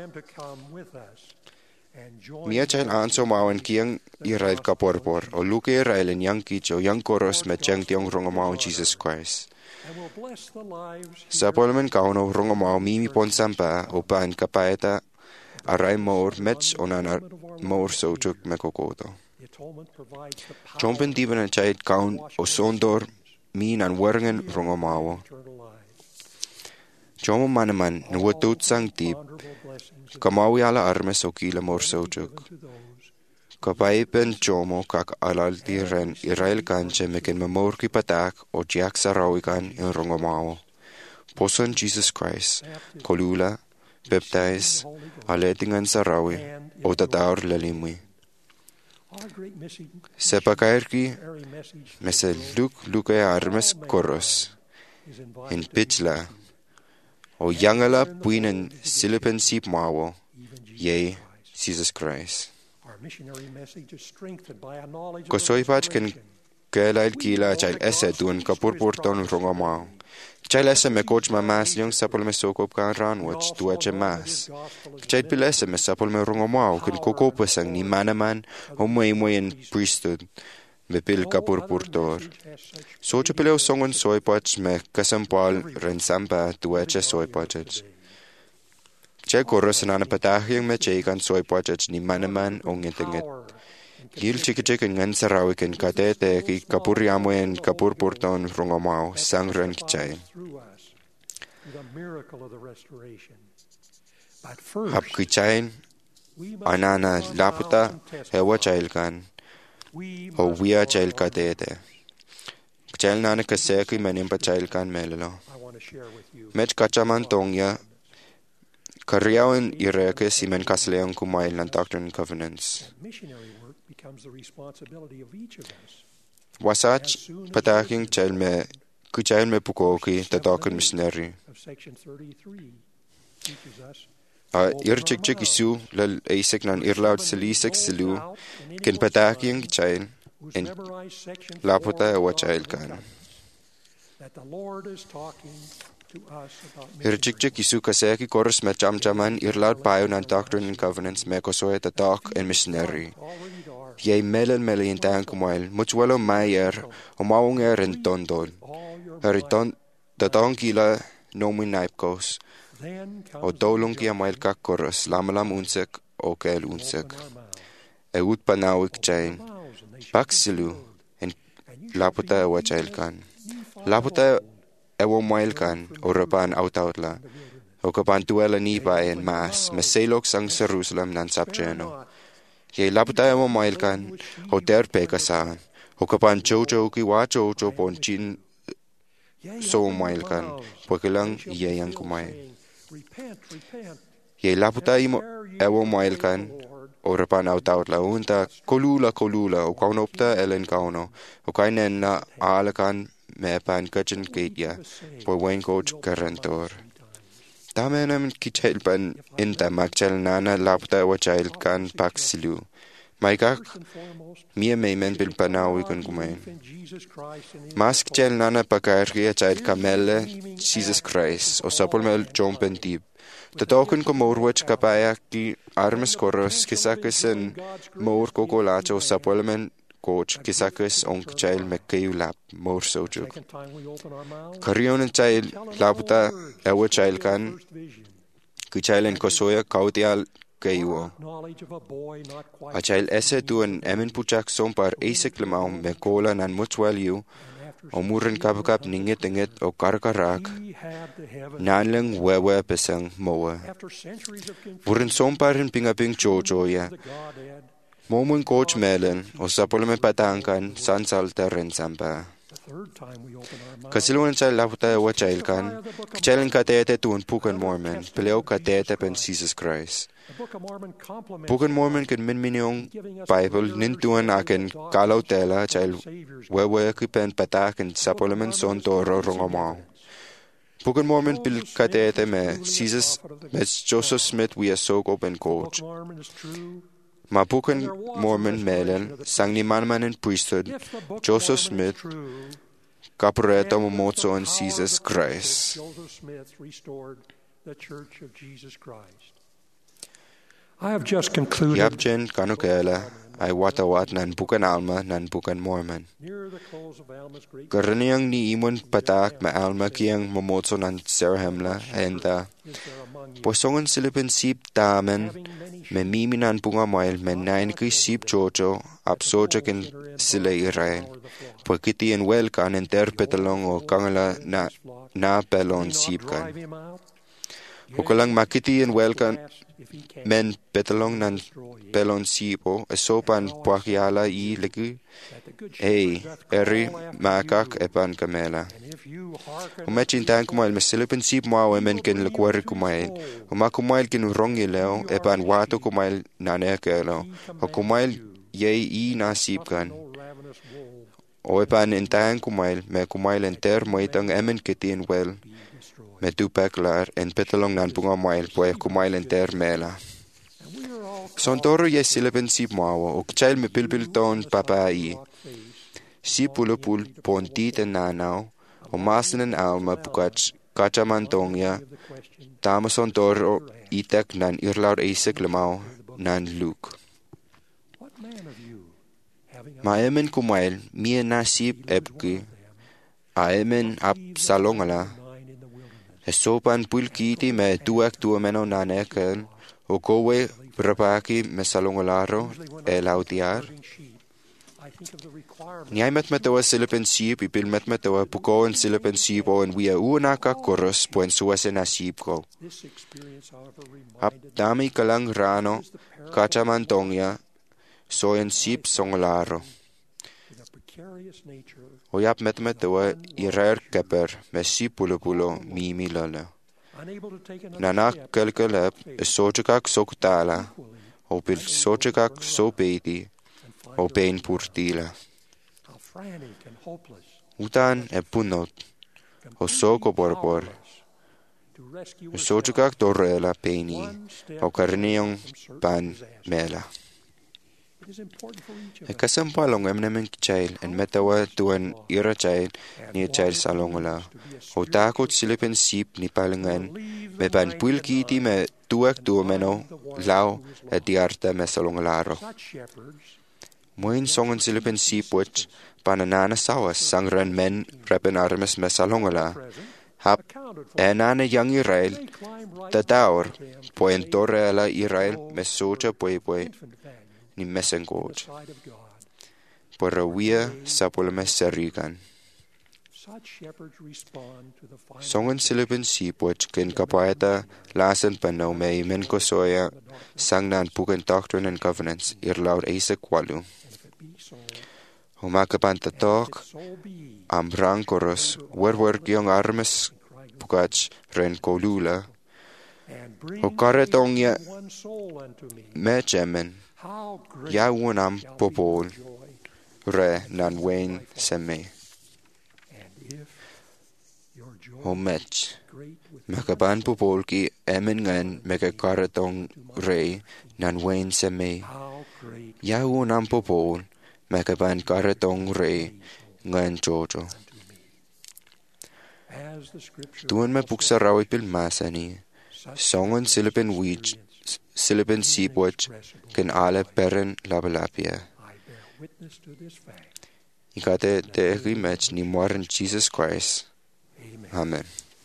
Mia jail anso mawen kiang irail kaporpor, o luke irail en yang kicho yang koros me jeng tiong rongomao Jesus Christ. Sapolmen kauno rongomao mimi pon sampa, o pan kapaeta, arai mor mets onanar mor sojuk mekokoto. Chompen diven en chait kaun o sondor min an wergen rongomawo. Chomo maneman nuwatut sang dip, kamawi ala armes o kila mor sojuk. Kapaipen chomo kak alal diren irail kanche meken memorki patak o jak sarawikan en rongomawo. Poson Jesus Christ, kolula, baptize, aletingan sarawi, o tataur lalimwi. Sepakairki, mese luke armes koros, in pitchla, o yangala puinen silipen sip mawo, ye, Jesus Christ. Kosoipach ken kelail kila chail ese dun kapurpurton rongomao. Chail ese me coach ma mas yung sapol me sokop kan ranwach duache mas. Chail pilese me sapol me rongomao ken kokopesang ni manaman o muemoyen priesthood me pil kapurpurtor. Socha pileo songon soipach me kasampal rensamba duache soipachach. Chail koros nana patahyang me chaikan soipachach ni manaman o ngetenget. Gil chikichikin ngan sarawikin katete ki kapuriamoyen kapurpurton rongomao sangren kichain. Hap kichain anana laputa hewa chailkan o wia chail katete. Chail nana kaseki menimpa chailkan melelo. Mech kachaman tongya kariawan ireke simen kasleon kumail ng Doctrine and Covenants. Wasach pataking chail me pukoki tatakan missionary. Irchik isu lal asik nan irlaud silisik silu ken pataking chail in laputa wa chail kan. Irchik isu kaseki koros me chamchaman irlaud payo nan Doctrine and Covenants me kosoe tatak en missionary. Ye melen in tankumail, muchwelo mayer, o maung'er en tondol. Eriton, tatongkila nomin naipkos, o dolongkia mail kakkoros, lamalam unsek, o kel unsek. Eut panawik chain, paksilu, en laputa wachailkan. Laputa ewo mailkan o rapan autautla. O kapan tuela ni bayan mas meselok sang Jerusalem nan sabjeno. Ye laputa ewo mailkan o terpeka saan. O kapan jojo ki wa jojo pon chin so mailkan. Pokelang ye yang kumay. Ye laputa ewo mailkan o rapan autautla unta kolula o kaunopta elen kauno. O kainen na alakan mepan kajan keitya. Po wen coach karantor. Tamenam kitelpan inta magchal nana lapta wachail kan paksilu. Maikak mia meimen bil panawi kun kumain. Maskchel nana pakargia chail kamelle Jesus Christ o sapolmel jompen tip. Tatokun ko morwach kapaya ki armes koros kisakisen mor kokolacho sapolmen coach kisakis onk chail mekkayu lap mor sojuk. Karionen chail laputa ewa chail kan kuchailen kosoya kautial kayuo. A chail ese tuan emin puchak sompar esek lemau me kola nan mutualiu o muren kapakap ninget o karkarak nanlang wewe pesang moa. Muren somparin pingaping jojoya. Momun coach melen o sapolme patangkan sansalta rensamba. Kasilun chail laputa ewa chail kan kchailen katete tuan pukan Mormon peleo katete pen Jesus Christ. Pukan Mormon kan minminyong Bible nintuan aken kalau tela chail wewe kipen pataken sapolmen son toro rongomao. Pukan Mormon pil katete me Jesus mes Joseph Smith we asok open coach. Ma Pukan Mormon melen sang ni manmanen priesthood Joseph Smith kapureto momotso on Jesus Christ. I have just concluded Yapchen kanukela ay watawat nan Pukan Alma nan Pukan Mormon. Karaniang ni imon patak ma Alma kiyang momotso nan Sarahemla enta. Posongan silipin sip damen me miminan bunga mail me nain ki sip jojo absojakin sila Israel. Pagkiti en welkan enter petalong o kangala na pelon sipkan. Hukalang makiti en welkan men petalong nan pelon sipo esopan puakiala I legi eri makak epan kamela. Umechin tan kumail me silipin sip mau emen ken lekwari kumail. Kumail ken rongi leo epan wato kumail nanekelo. O kumail yei I na sipkan. O epan entan kumail me kumail enter moitang emen ketin wel. Me tupeklar en petalong nan punga mail poe kumail enter mela. Son toro ye silipin sip mawa o kchail me pilpil ton papai. Sipulupul pontit en nanao o masnen Alma pukach kachamantongya tama son toro itek nan irlaur esek lemau nan Luke. Ma emen kumail mie nasip epki a emen ap salongala. Esopan pulkiti me tuak tuameno naneken o kowe brapaki me salongolaro e lautiar. Niay metmetawa silipin sip ipil metmetawa pukoen silipin sip o en wia uanaka koros puen suase na sip ko. Ap dami kalang rano kachamantongya soen sip songolaro. Oyap metmetawa irer keper me sipulo mimi lala. Nanak kelkelep esojekak sokutala o pil sojekak sopeti o pein purtila. Utan e punot o soko porpor. Esojekak torrela peini o karniong pan mela. Kasampalong emnemen chail en metawa tuan ira chail ni chail salongola. O takot silipin sip ni palengan me pan pulkiti me tuak tuameno lau et diarta me salongolaro. Moin songen silipin sip wich pananana sawas sangran men repen armes me salongola. Hap enane yang Israel tataor poen torrela Israel me soja poe ni mesengoj. Por wia sapol meserigan. Songan silipin sipwach kin kapaeta lasan panaw may menkosoya sangnan pukan Doctrine and Covenants irlaud Isaac Walu. Humakapan tatok am rankoros werwerk yung armes pukach ren kolula. O karetongya mechemen yawunam popol re nan wen seme. O mech makapan popol ki emen ngan mekakaretong re nan wen seme. Yawunam popol makapan karetong re ngan jojo. Tuan me puksa rawi pilmasani. Songon silipin sipwach kin ale peren labalapia. Ikate te rimech ni moran Jesus Christ. Amen.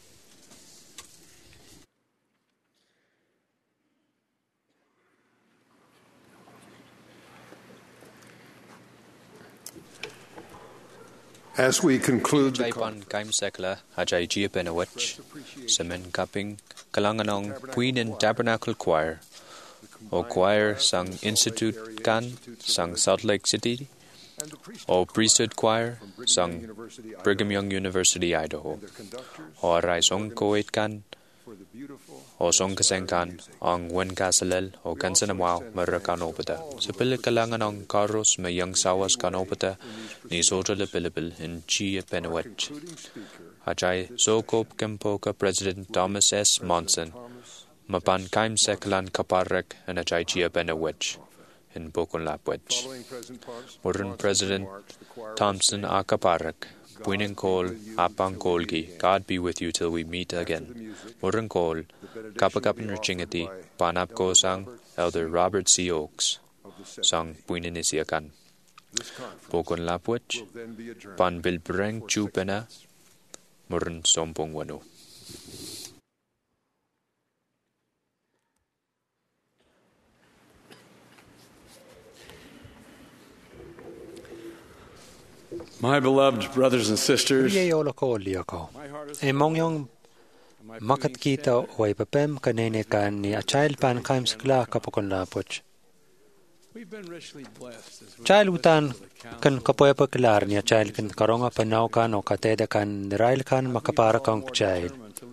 As we conclude the Jaipan Kaim Sekla, Ajay Giabenowich, Semen Kaping, Kalanganong, Puin and Tabernacle Choir, O Choir sung Institute Kan, sung Salt Lake City, O Priesthood Choir, sung Brigham Young University, Idaho, O Raisong Koet Kan, O Song Kaseng Kan, Ong Wen Kasalel, O Kansanamwao, Marakanopata, Sapil Kalanganong Karos, Mayang Sawas Kanopata, Ni Soja Pilibil in Chia Penowech. Ajay Sokop Kempoka President Thomas S. Monson, Mapan Kaim Seklan Kaparek, and Ajay Chia Benowech in Bokon Lapwech. Modern President Thompson A. Kaparek, Puinin Kol, Apang Kolgi, God be with you till we meet again. Modern Kol, Kapakapan Richingati, Panap Kosang, Elder Robert C. Oakes, Sang Puinin Isiakan. Bokon Lapwech, Pan Bilbreng Chupena, Modern Sompong Wano. My beloved brothers and sisters, Emongyong makat kita o ipapem kanene kan ni achail pan kaim skla kapokon lapoch. Chail utan kan kapoy paklar ni achail kan karonga panaw kan o kateda kan nirail kan makapara kang chail.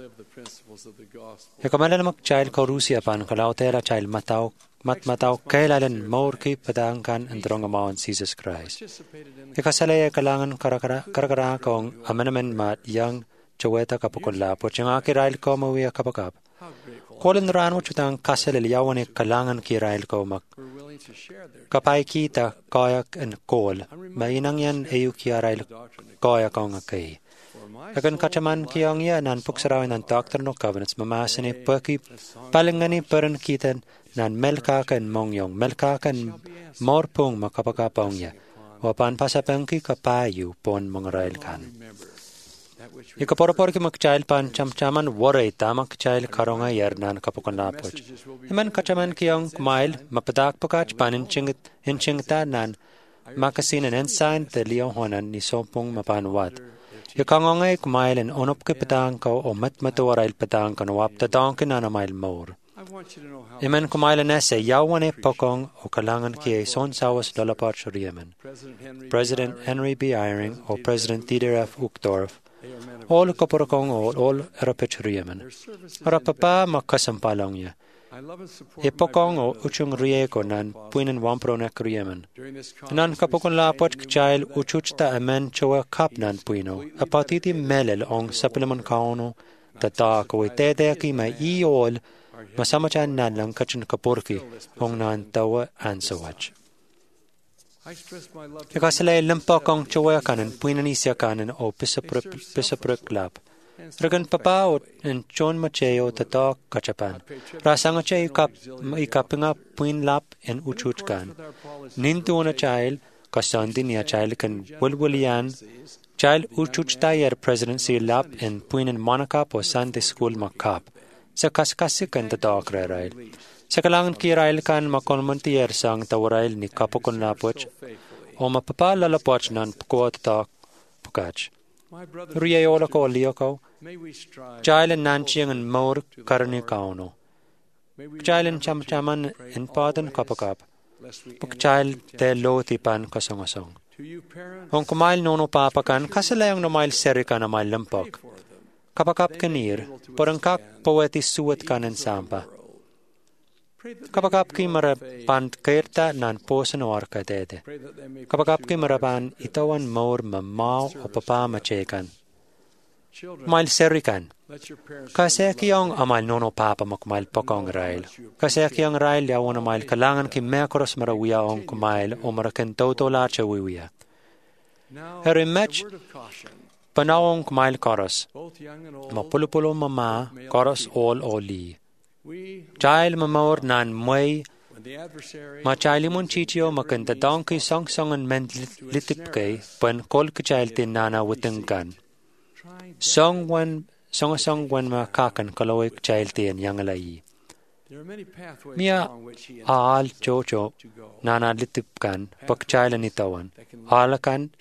Yakamala mak chail ko Rusia pan kalautera chail mataw kailalan more ki padang kan androng amaon Jesus Christ. Ikasalaya kalangan karakara kong amanaman mat yang chaweta kapokon lapoch yung akirail ko mawiya kapakap. Kolin rano chutang kasaliliyawan kalangan kirail ko mak. Kapay kita kayak and kol, mainang yan ayu kirail kayak ang akay. Akan kacaman kiyang yan nan puksarawin ng Doctrine of Covenants mamasani pakip palingani peran kita nan melkakan mongyong melkakan morpong makapakapong ya. Wapan pasapangki kapayu pon mangrail kan. Ikaporapor ki makchail pan chamchaman waray tamak chail karonga yernan kapukan lapoch. Iman kachaman kiyong kumail mapadak pakach panin chingita nan makasin an ensign te liyong honan ni sompong mapanwat. Ikangongay kumail en onop ki patang ko o matmatuwarail patang kanwap tatangkin na namail more. Iman kumail an ese yawane pokong o kalangan ki son sawas lalapach riyaman. President Henry B. Eyring o President Theodore F. Uchtdorf all kaporakong all erapich riyaman. Arapapa makasampalong niya. Ipokong o uchung rieko nan puinin wampronek riyaman. Nan kapokon lapot kchail uchuchta amen chowa kap nan puino. Apatiti melel ong supplement kauno tata ko itete ki may iol masamachan nan lang kachin kapurki ong nan tawa ansawach. Ikasalay lampakong chowa kanan puinan isya kanan o pisapruk lap. Ragan papa o en chon macheo tata kachapan. Rasang chay ikapinga puin lap en uchuch kan. Nintu na child kasandi niya child kan wulwulian child uchuch tayer presidency lap en puin en Monaco o Sunday school makap. Sa kaskasi kan tata akrairail. Sa kalangan kirail kan makonmontiyer sang tawarail ni kapokon lapoch o mapapalalapoch nan pukwa tata pukach. Rieola ko lioko. Jailen nanchiang and more karni kauno. Jailen chaman in pardon kopakap. Puk jail te loti pan kosongasong. Hong kumail nono papakan kasalayang namail serika namail lampak. Kapakap kanir, porangkak poeti suat kanan sampa. Kapakap ki marapan kairta nan posan warka dede. Kapakap ki marapan itawan maur mamau o papa macekan. Mail serikan. Kasi kiyong amal nono papa makmail pakong rail. Kasi kiyong rail yawan amail kalangan ki mekoros marawiya ong kumail o marakan toto lacha wiwiya. Heri mech panawong kumail koros. Mapulupulo mama koros all oli. Jail mamaur nan may machailimun chichio makanta donkey song-songan men litip kay pan kol kachail tin nana witengkan. Song wan makakan kalawik chail tin yangalai. Mia aal chocho nana litip kan pak chailan itawan. Alakan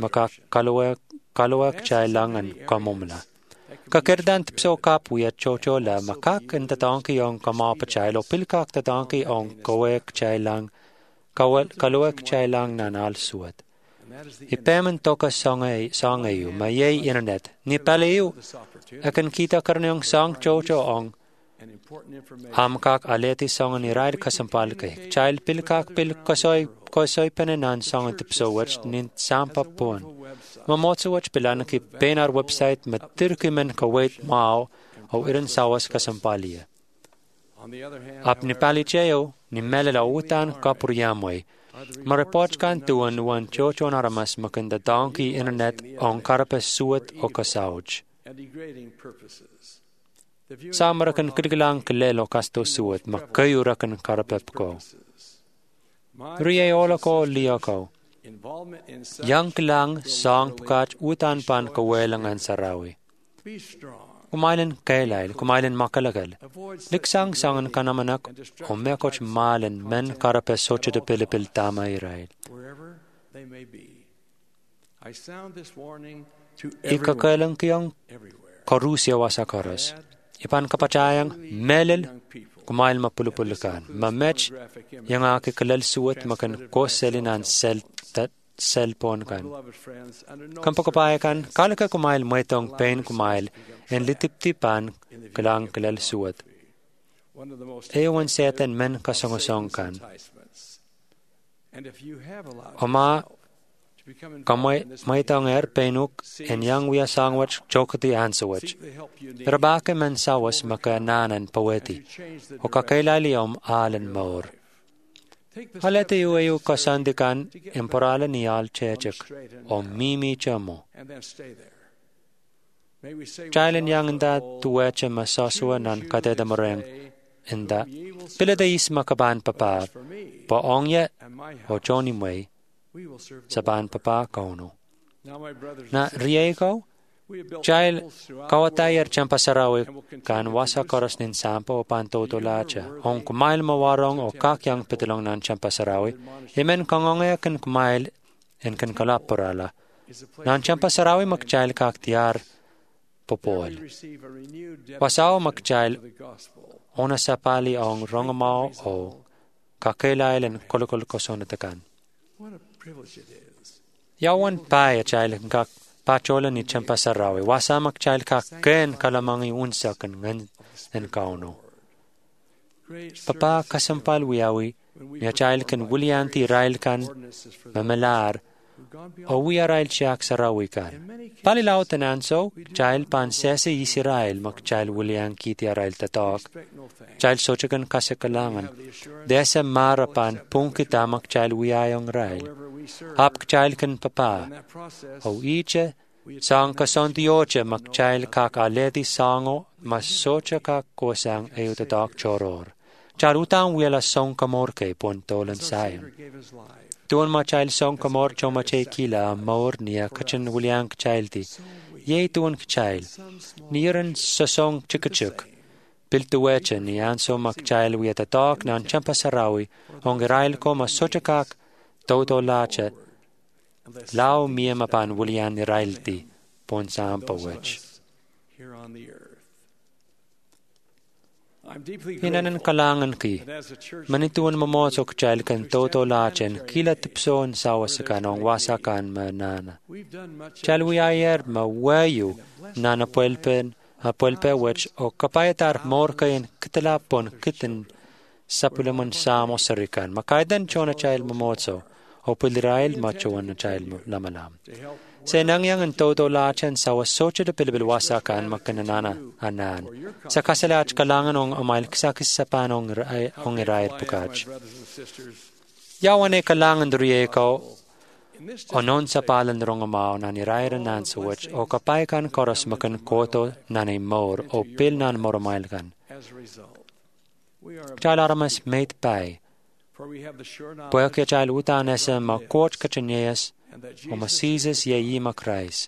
kalawak chailangan kamumla. Kakirdan tipso kapuya chocho la makak and the donkey on kamapa chilo pilkak the donkey on kawek chailang kalawak chailang nanal suat. Ipemen toka song ayu mayay internet ni palayu akan kita karnyong song chocho on amkak aleti song ni raid kasampal kay child pilkak pil kosoy penenan song tipso watch nin sampa pon. Mamotso watch pilan ki pen our website matirkimen kawait mao o irin sawas kasampalia. Ap ni palicheo ni melela utan kapuryamoy. Mareport kan tuan wan chocho naramas makanda donkey internet on karapes suat o kasauj. Samarakan kirilang kilelo kasto suat makayurakan karapep ko. Riyeola ko liya ko. Yang kilang sang pukach utan pan kawelangan sarawi. Kumailan kailail, kumailan makalagal. Liksang sangan kanamanak o mekoch malen men karapes socho de pilipil tama irail. Ikakailang kiyang korusya wasakaras. Ipan kapachayang melel kumail mapulupulukan. Mamech yang akikalal suat makan koselinan cellphone kan. Kampakapayakan kalaka kumail maitong pain kumail en litip-tipan kalang kalal suat. Ewan seten men kasongosong kan. Oma kamay maitong penuk en yang wiya sangwach chokati ansawach. Rabake men sawas makananan paweti. O kakailaliom alan maur. Halete yu kasandikan emporala niyal chechek o mimi chamo. Chailen yang inda tuweche masasua nan kateda moreng inda pilada is makaban papa po ongye o choni mway saban papa kauno. Na riego Chail kawatayar champasarawi kan wasa koros nin sampo o pantoto lacha. Ong kumail mawarong o kakyang pitilong nan champasarawi. Imen kangongaya kan kumail en kan kalaporala. Nan champasarawi magchail kaktiar popol. Wasao magchail ona sapali ong rongomao o kakailail en kolokol kosonatakan. Yawan paya chail kak pachola ni champasarawi. Wasamak child ka ken kalamangi unsa kan ngan en kauno. Papa kasampal wiyawi niya child kan wulianti rail kan mamalar o wiya rail siyak sarawi kan. Palilaw tananso child pan sese isi rail mak child wuliang kiti rail tatok. Child sochakan kasakalangan. Desa marapan pungkita mak child wiyayong rail. Hap child kan papa. O iche sang kasondioche mak child kak aleti sango mas socha kak kosang ayutatak choror. Charutang wila song kamorke pontolan sayang. Tuon ma child song kamor choma che kila maur niya kachan wuliang childi. Ye tuon child. Niran sa song chikachuk. Piltuweche ni anso mak child wiyatatak nan champasarawi ong rail ko mas socha kak Toto lacha lao mia mapan wulian ni railti upon sampawich. Here on the earth. I'm deeply Inanan grateful kalangan ki. that as a church Manituan mamosok child kan toto lachen kila tipson sawasakan ang wasakan manana. we've done much Chal we ayer mawayu nana puelpen which o kapayatar morkayan kitalapon kitin sapulaman samo sarikan. Makaidan chona child mamotso o pulirail machuan na child lamalam. Sa nangyang ang toto lachen sa wasocho de pilibil wasakan makananana anan. Sa kasalach kalangan ong amail kisakis sa panong ong irayat pukach. Yawan e kalangan duriye ko onon sa palan rong amaw na nirayran nan suwach o kapay kan koros makan koto nanay mor o pil nan moromail kan. Chalaramas mate pay. Puya kya chal utan esa ma koch kachanyas o masizas yayi makrais.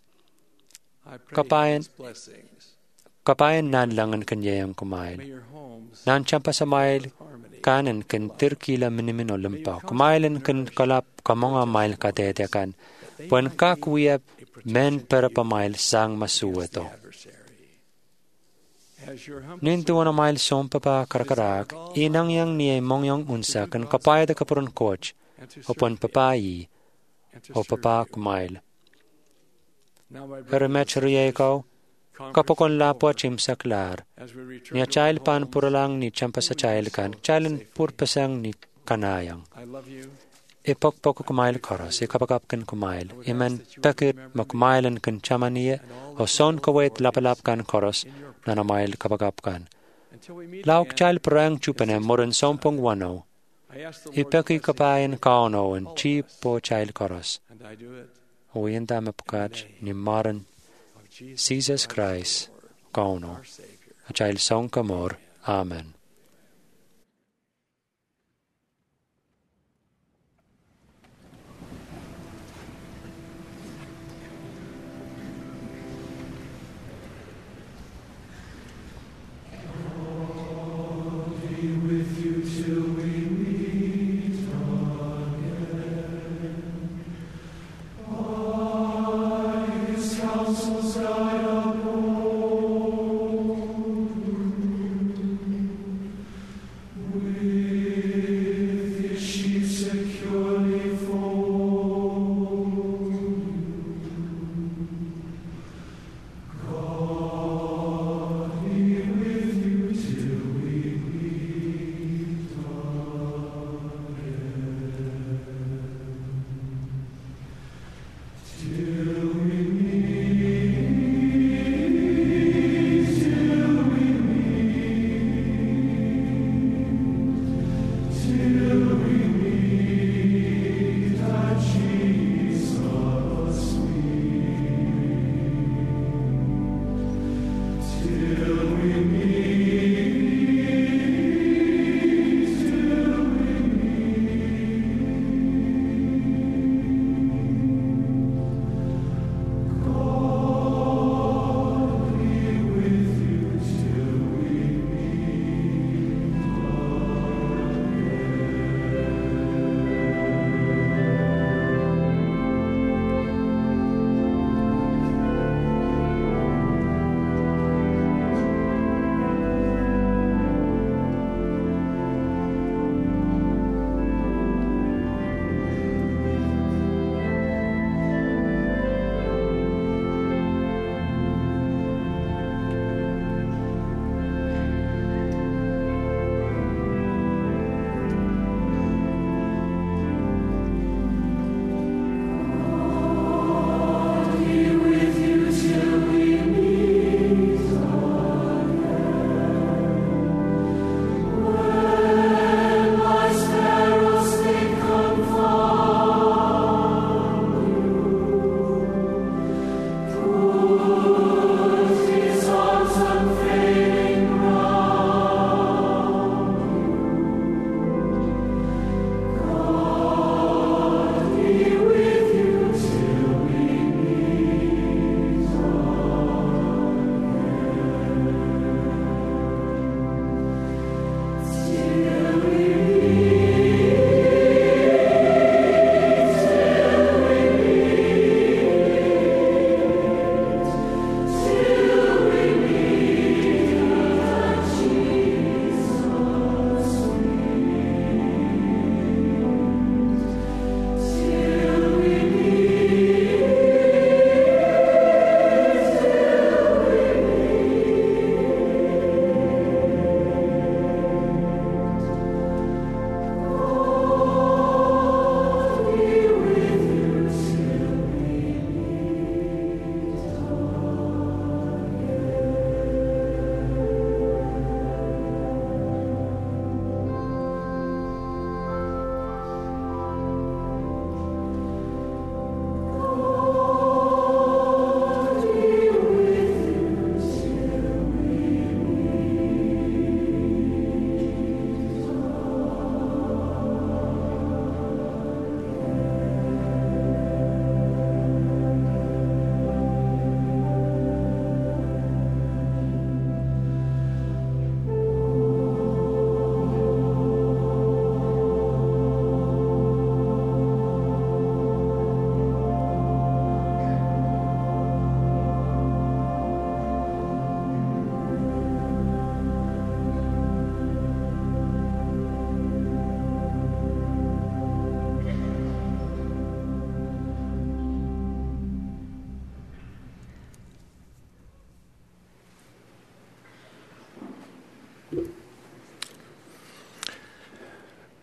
Kapayan nan langan kanyayang kumail. Nan champa sa mail kanan kan tirkila minimin olimpaw. Kumailan kan kalap kamonga mail katete kan. Puan kakwiyap men para pamail sang masuwato. Nintuan na mail sompa pa karakarak, inang yang niya mongyong unsa kan kapayad kapurun coach o puan papayi o papa kumail. Pero mechariya ikaw, kapokon lapo chimsa klar, niya child pan puralang ni champa sa child kan, child purpasang ni kanayang. Ipokpok kumail koros, ikapakap kan kumail, iman pakit makumailan kan chamaniya, o son kawait lapalap kan koros, na namail kapakap kan. Lauk child perang chupane moran sompong wano, ipaki kapayan kauno an chi po child koros. Huyenta mapukach ni maran Jesus Christ kauno, a child song kamor. Amen.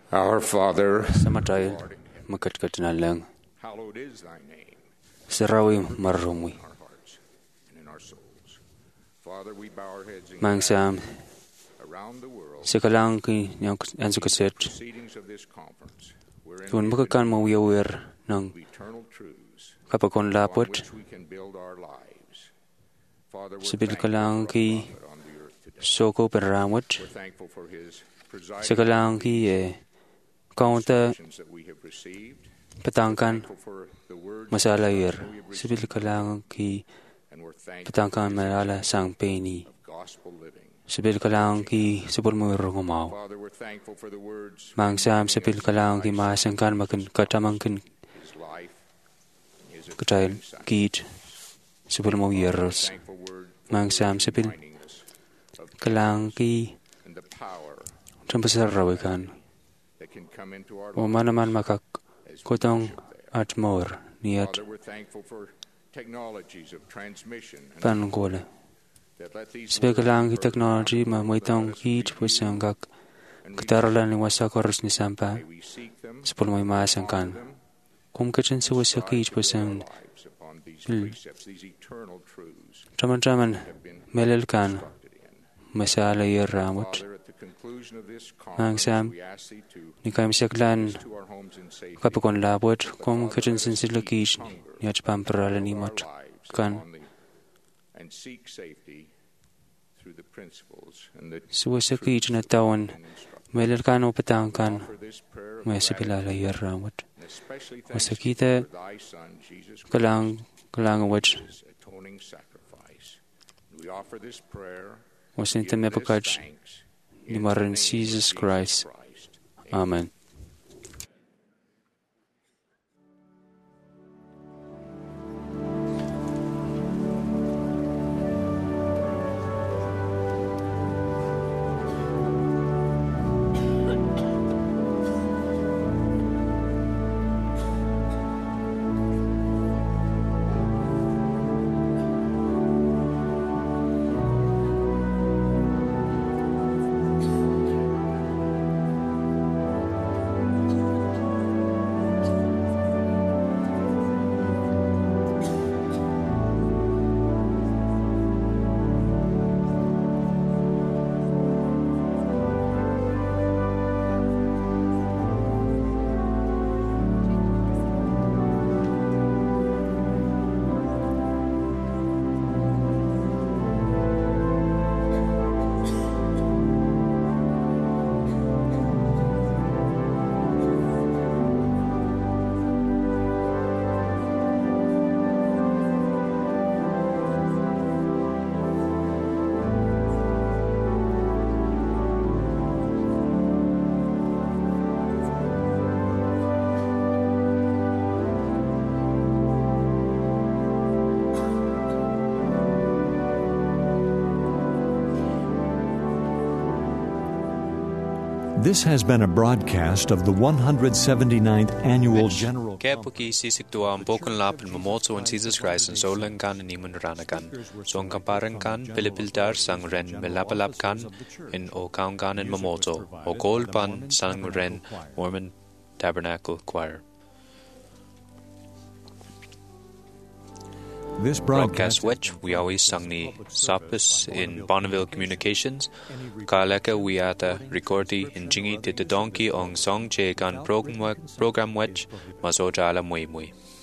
Our Father, Samatay makatkat na lang. hallowed is thy name Sarawi marumwi. in our hearts and in our souls. Father, we bow our heads in Mangsam around the world. sekalang ki yang ansukaset. Proceedings of this conference, wherein Tuan makakan mawiyawir ng eternal truths kapakon on lapot. which we can build our lives. Father, we're Sabil thankful kalang for our ki prophet on the earth today. soko peramot. We're thankful for his presiding Sekalang ki kaunta instructions that we have received. petangkan Thankful for the words masalayir. that we have Sabil received, kalang ki and we're thankful petangkan malala sang peni. of gospel living. Sabil kalang ki sabul mo rungumaw. Father, we're thankful for the words Mangsam sabil kalang ki masangkan makin katamangkin his life, his katail kit sabul mo yeros. thankful word Mangsam sabil reminding us of kalang ki and the power tampasar rawikan. that can come into our O lives. manaman makak kotong at more niat Father, we're thankful for technologies of transmission and pangola. that let these Sabil words kalang ki convert technology them, mamoitong let us kit read you, pusangak and kataralan ni wasa koros ni sampa. may we seek them, Sabul mo honor masangkan. them, Kum kachin sa wasa strive kit to build our pusang lives upon these precepts, these eternal truths taman-taman have been melelkan instructed in. masalayir ramot. Father, at the conclusion of this Mangsam conference, we ask thee to ni kami saklan to our homes in safety. kapakon labot kum kachin sin sila kit niat pamparalan ni mot kan And seek safety through the principles and the suwasa kit na tawon melelkan o patangkan offer this prayer of may gratitude, sapilalayir ramot. and especially Wasa thanks kita for thy Son, Jesus Christ, kalang awat his atoning sacrifice. We offer this prayer, wasin give this temepakaj thanks ni in the marin name of Jesus Christ. Amen. This has been a broadcast of the 179th Annual General Kepuki sisiktua ang bokon lapin mamoto in Jesus Christ and solangan ni munranakan. So ang kamparangan Pilipildar sang ren melapalapkan in o kaungan in mamoto o golpan sang ren Mormon Tabernacle Choir. This Broadcast which we always sang ni Sapis in Bonneville Communications, Kaleka wiata recordi in jingi titadonki ong song che kan program which masoja ala mui mui.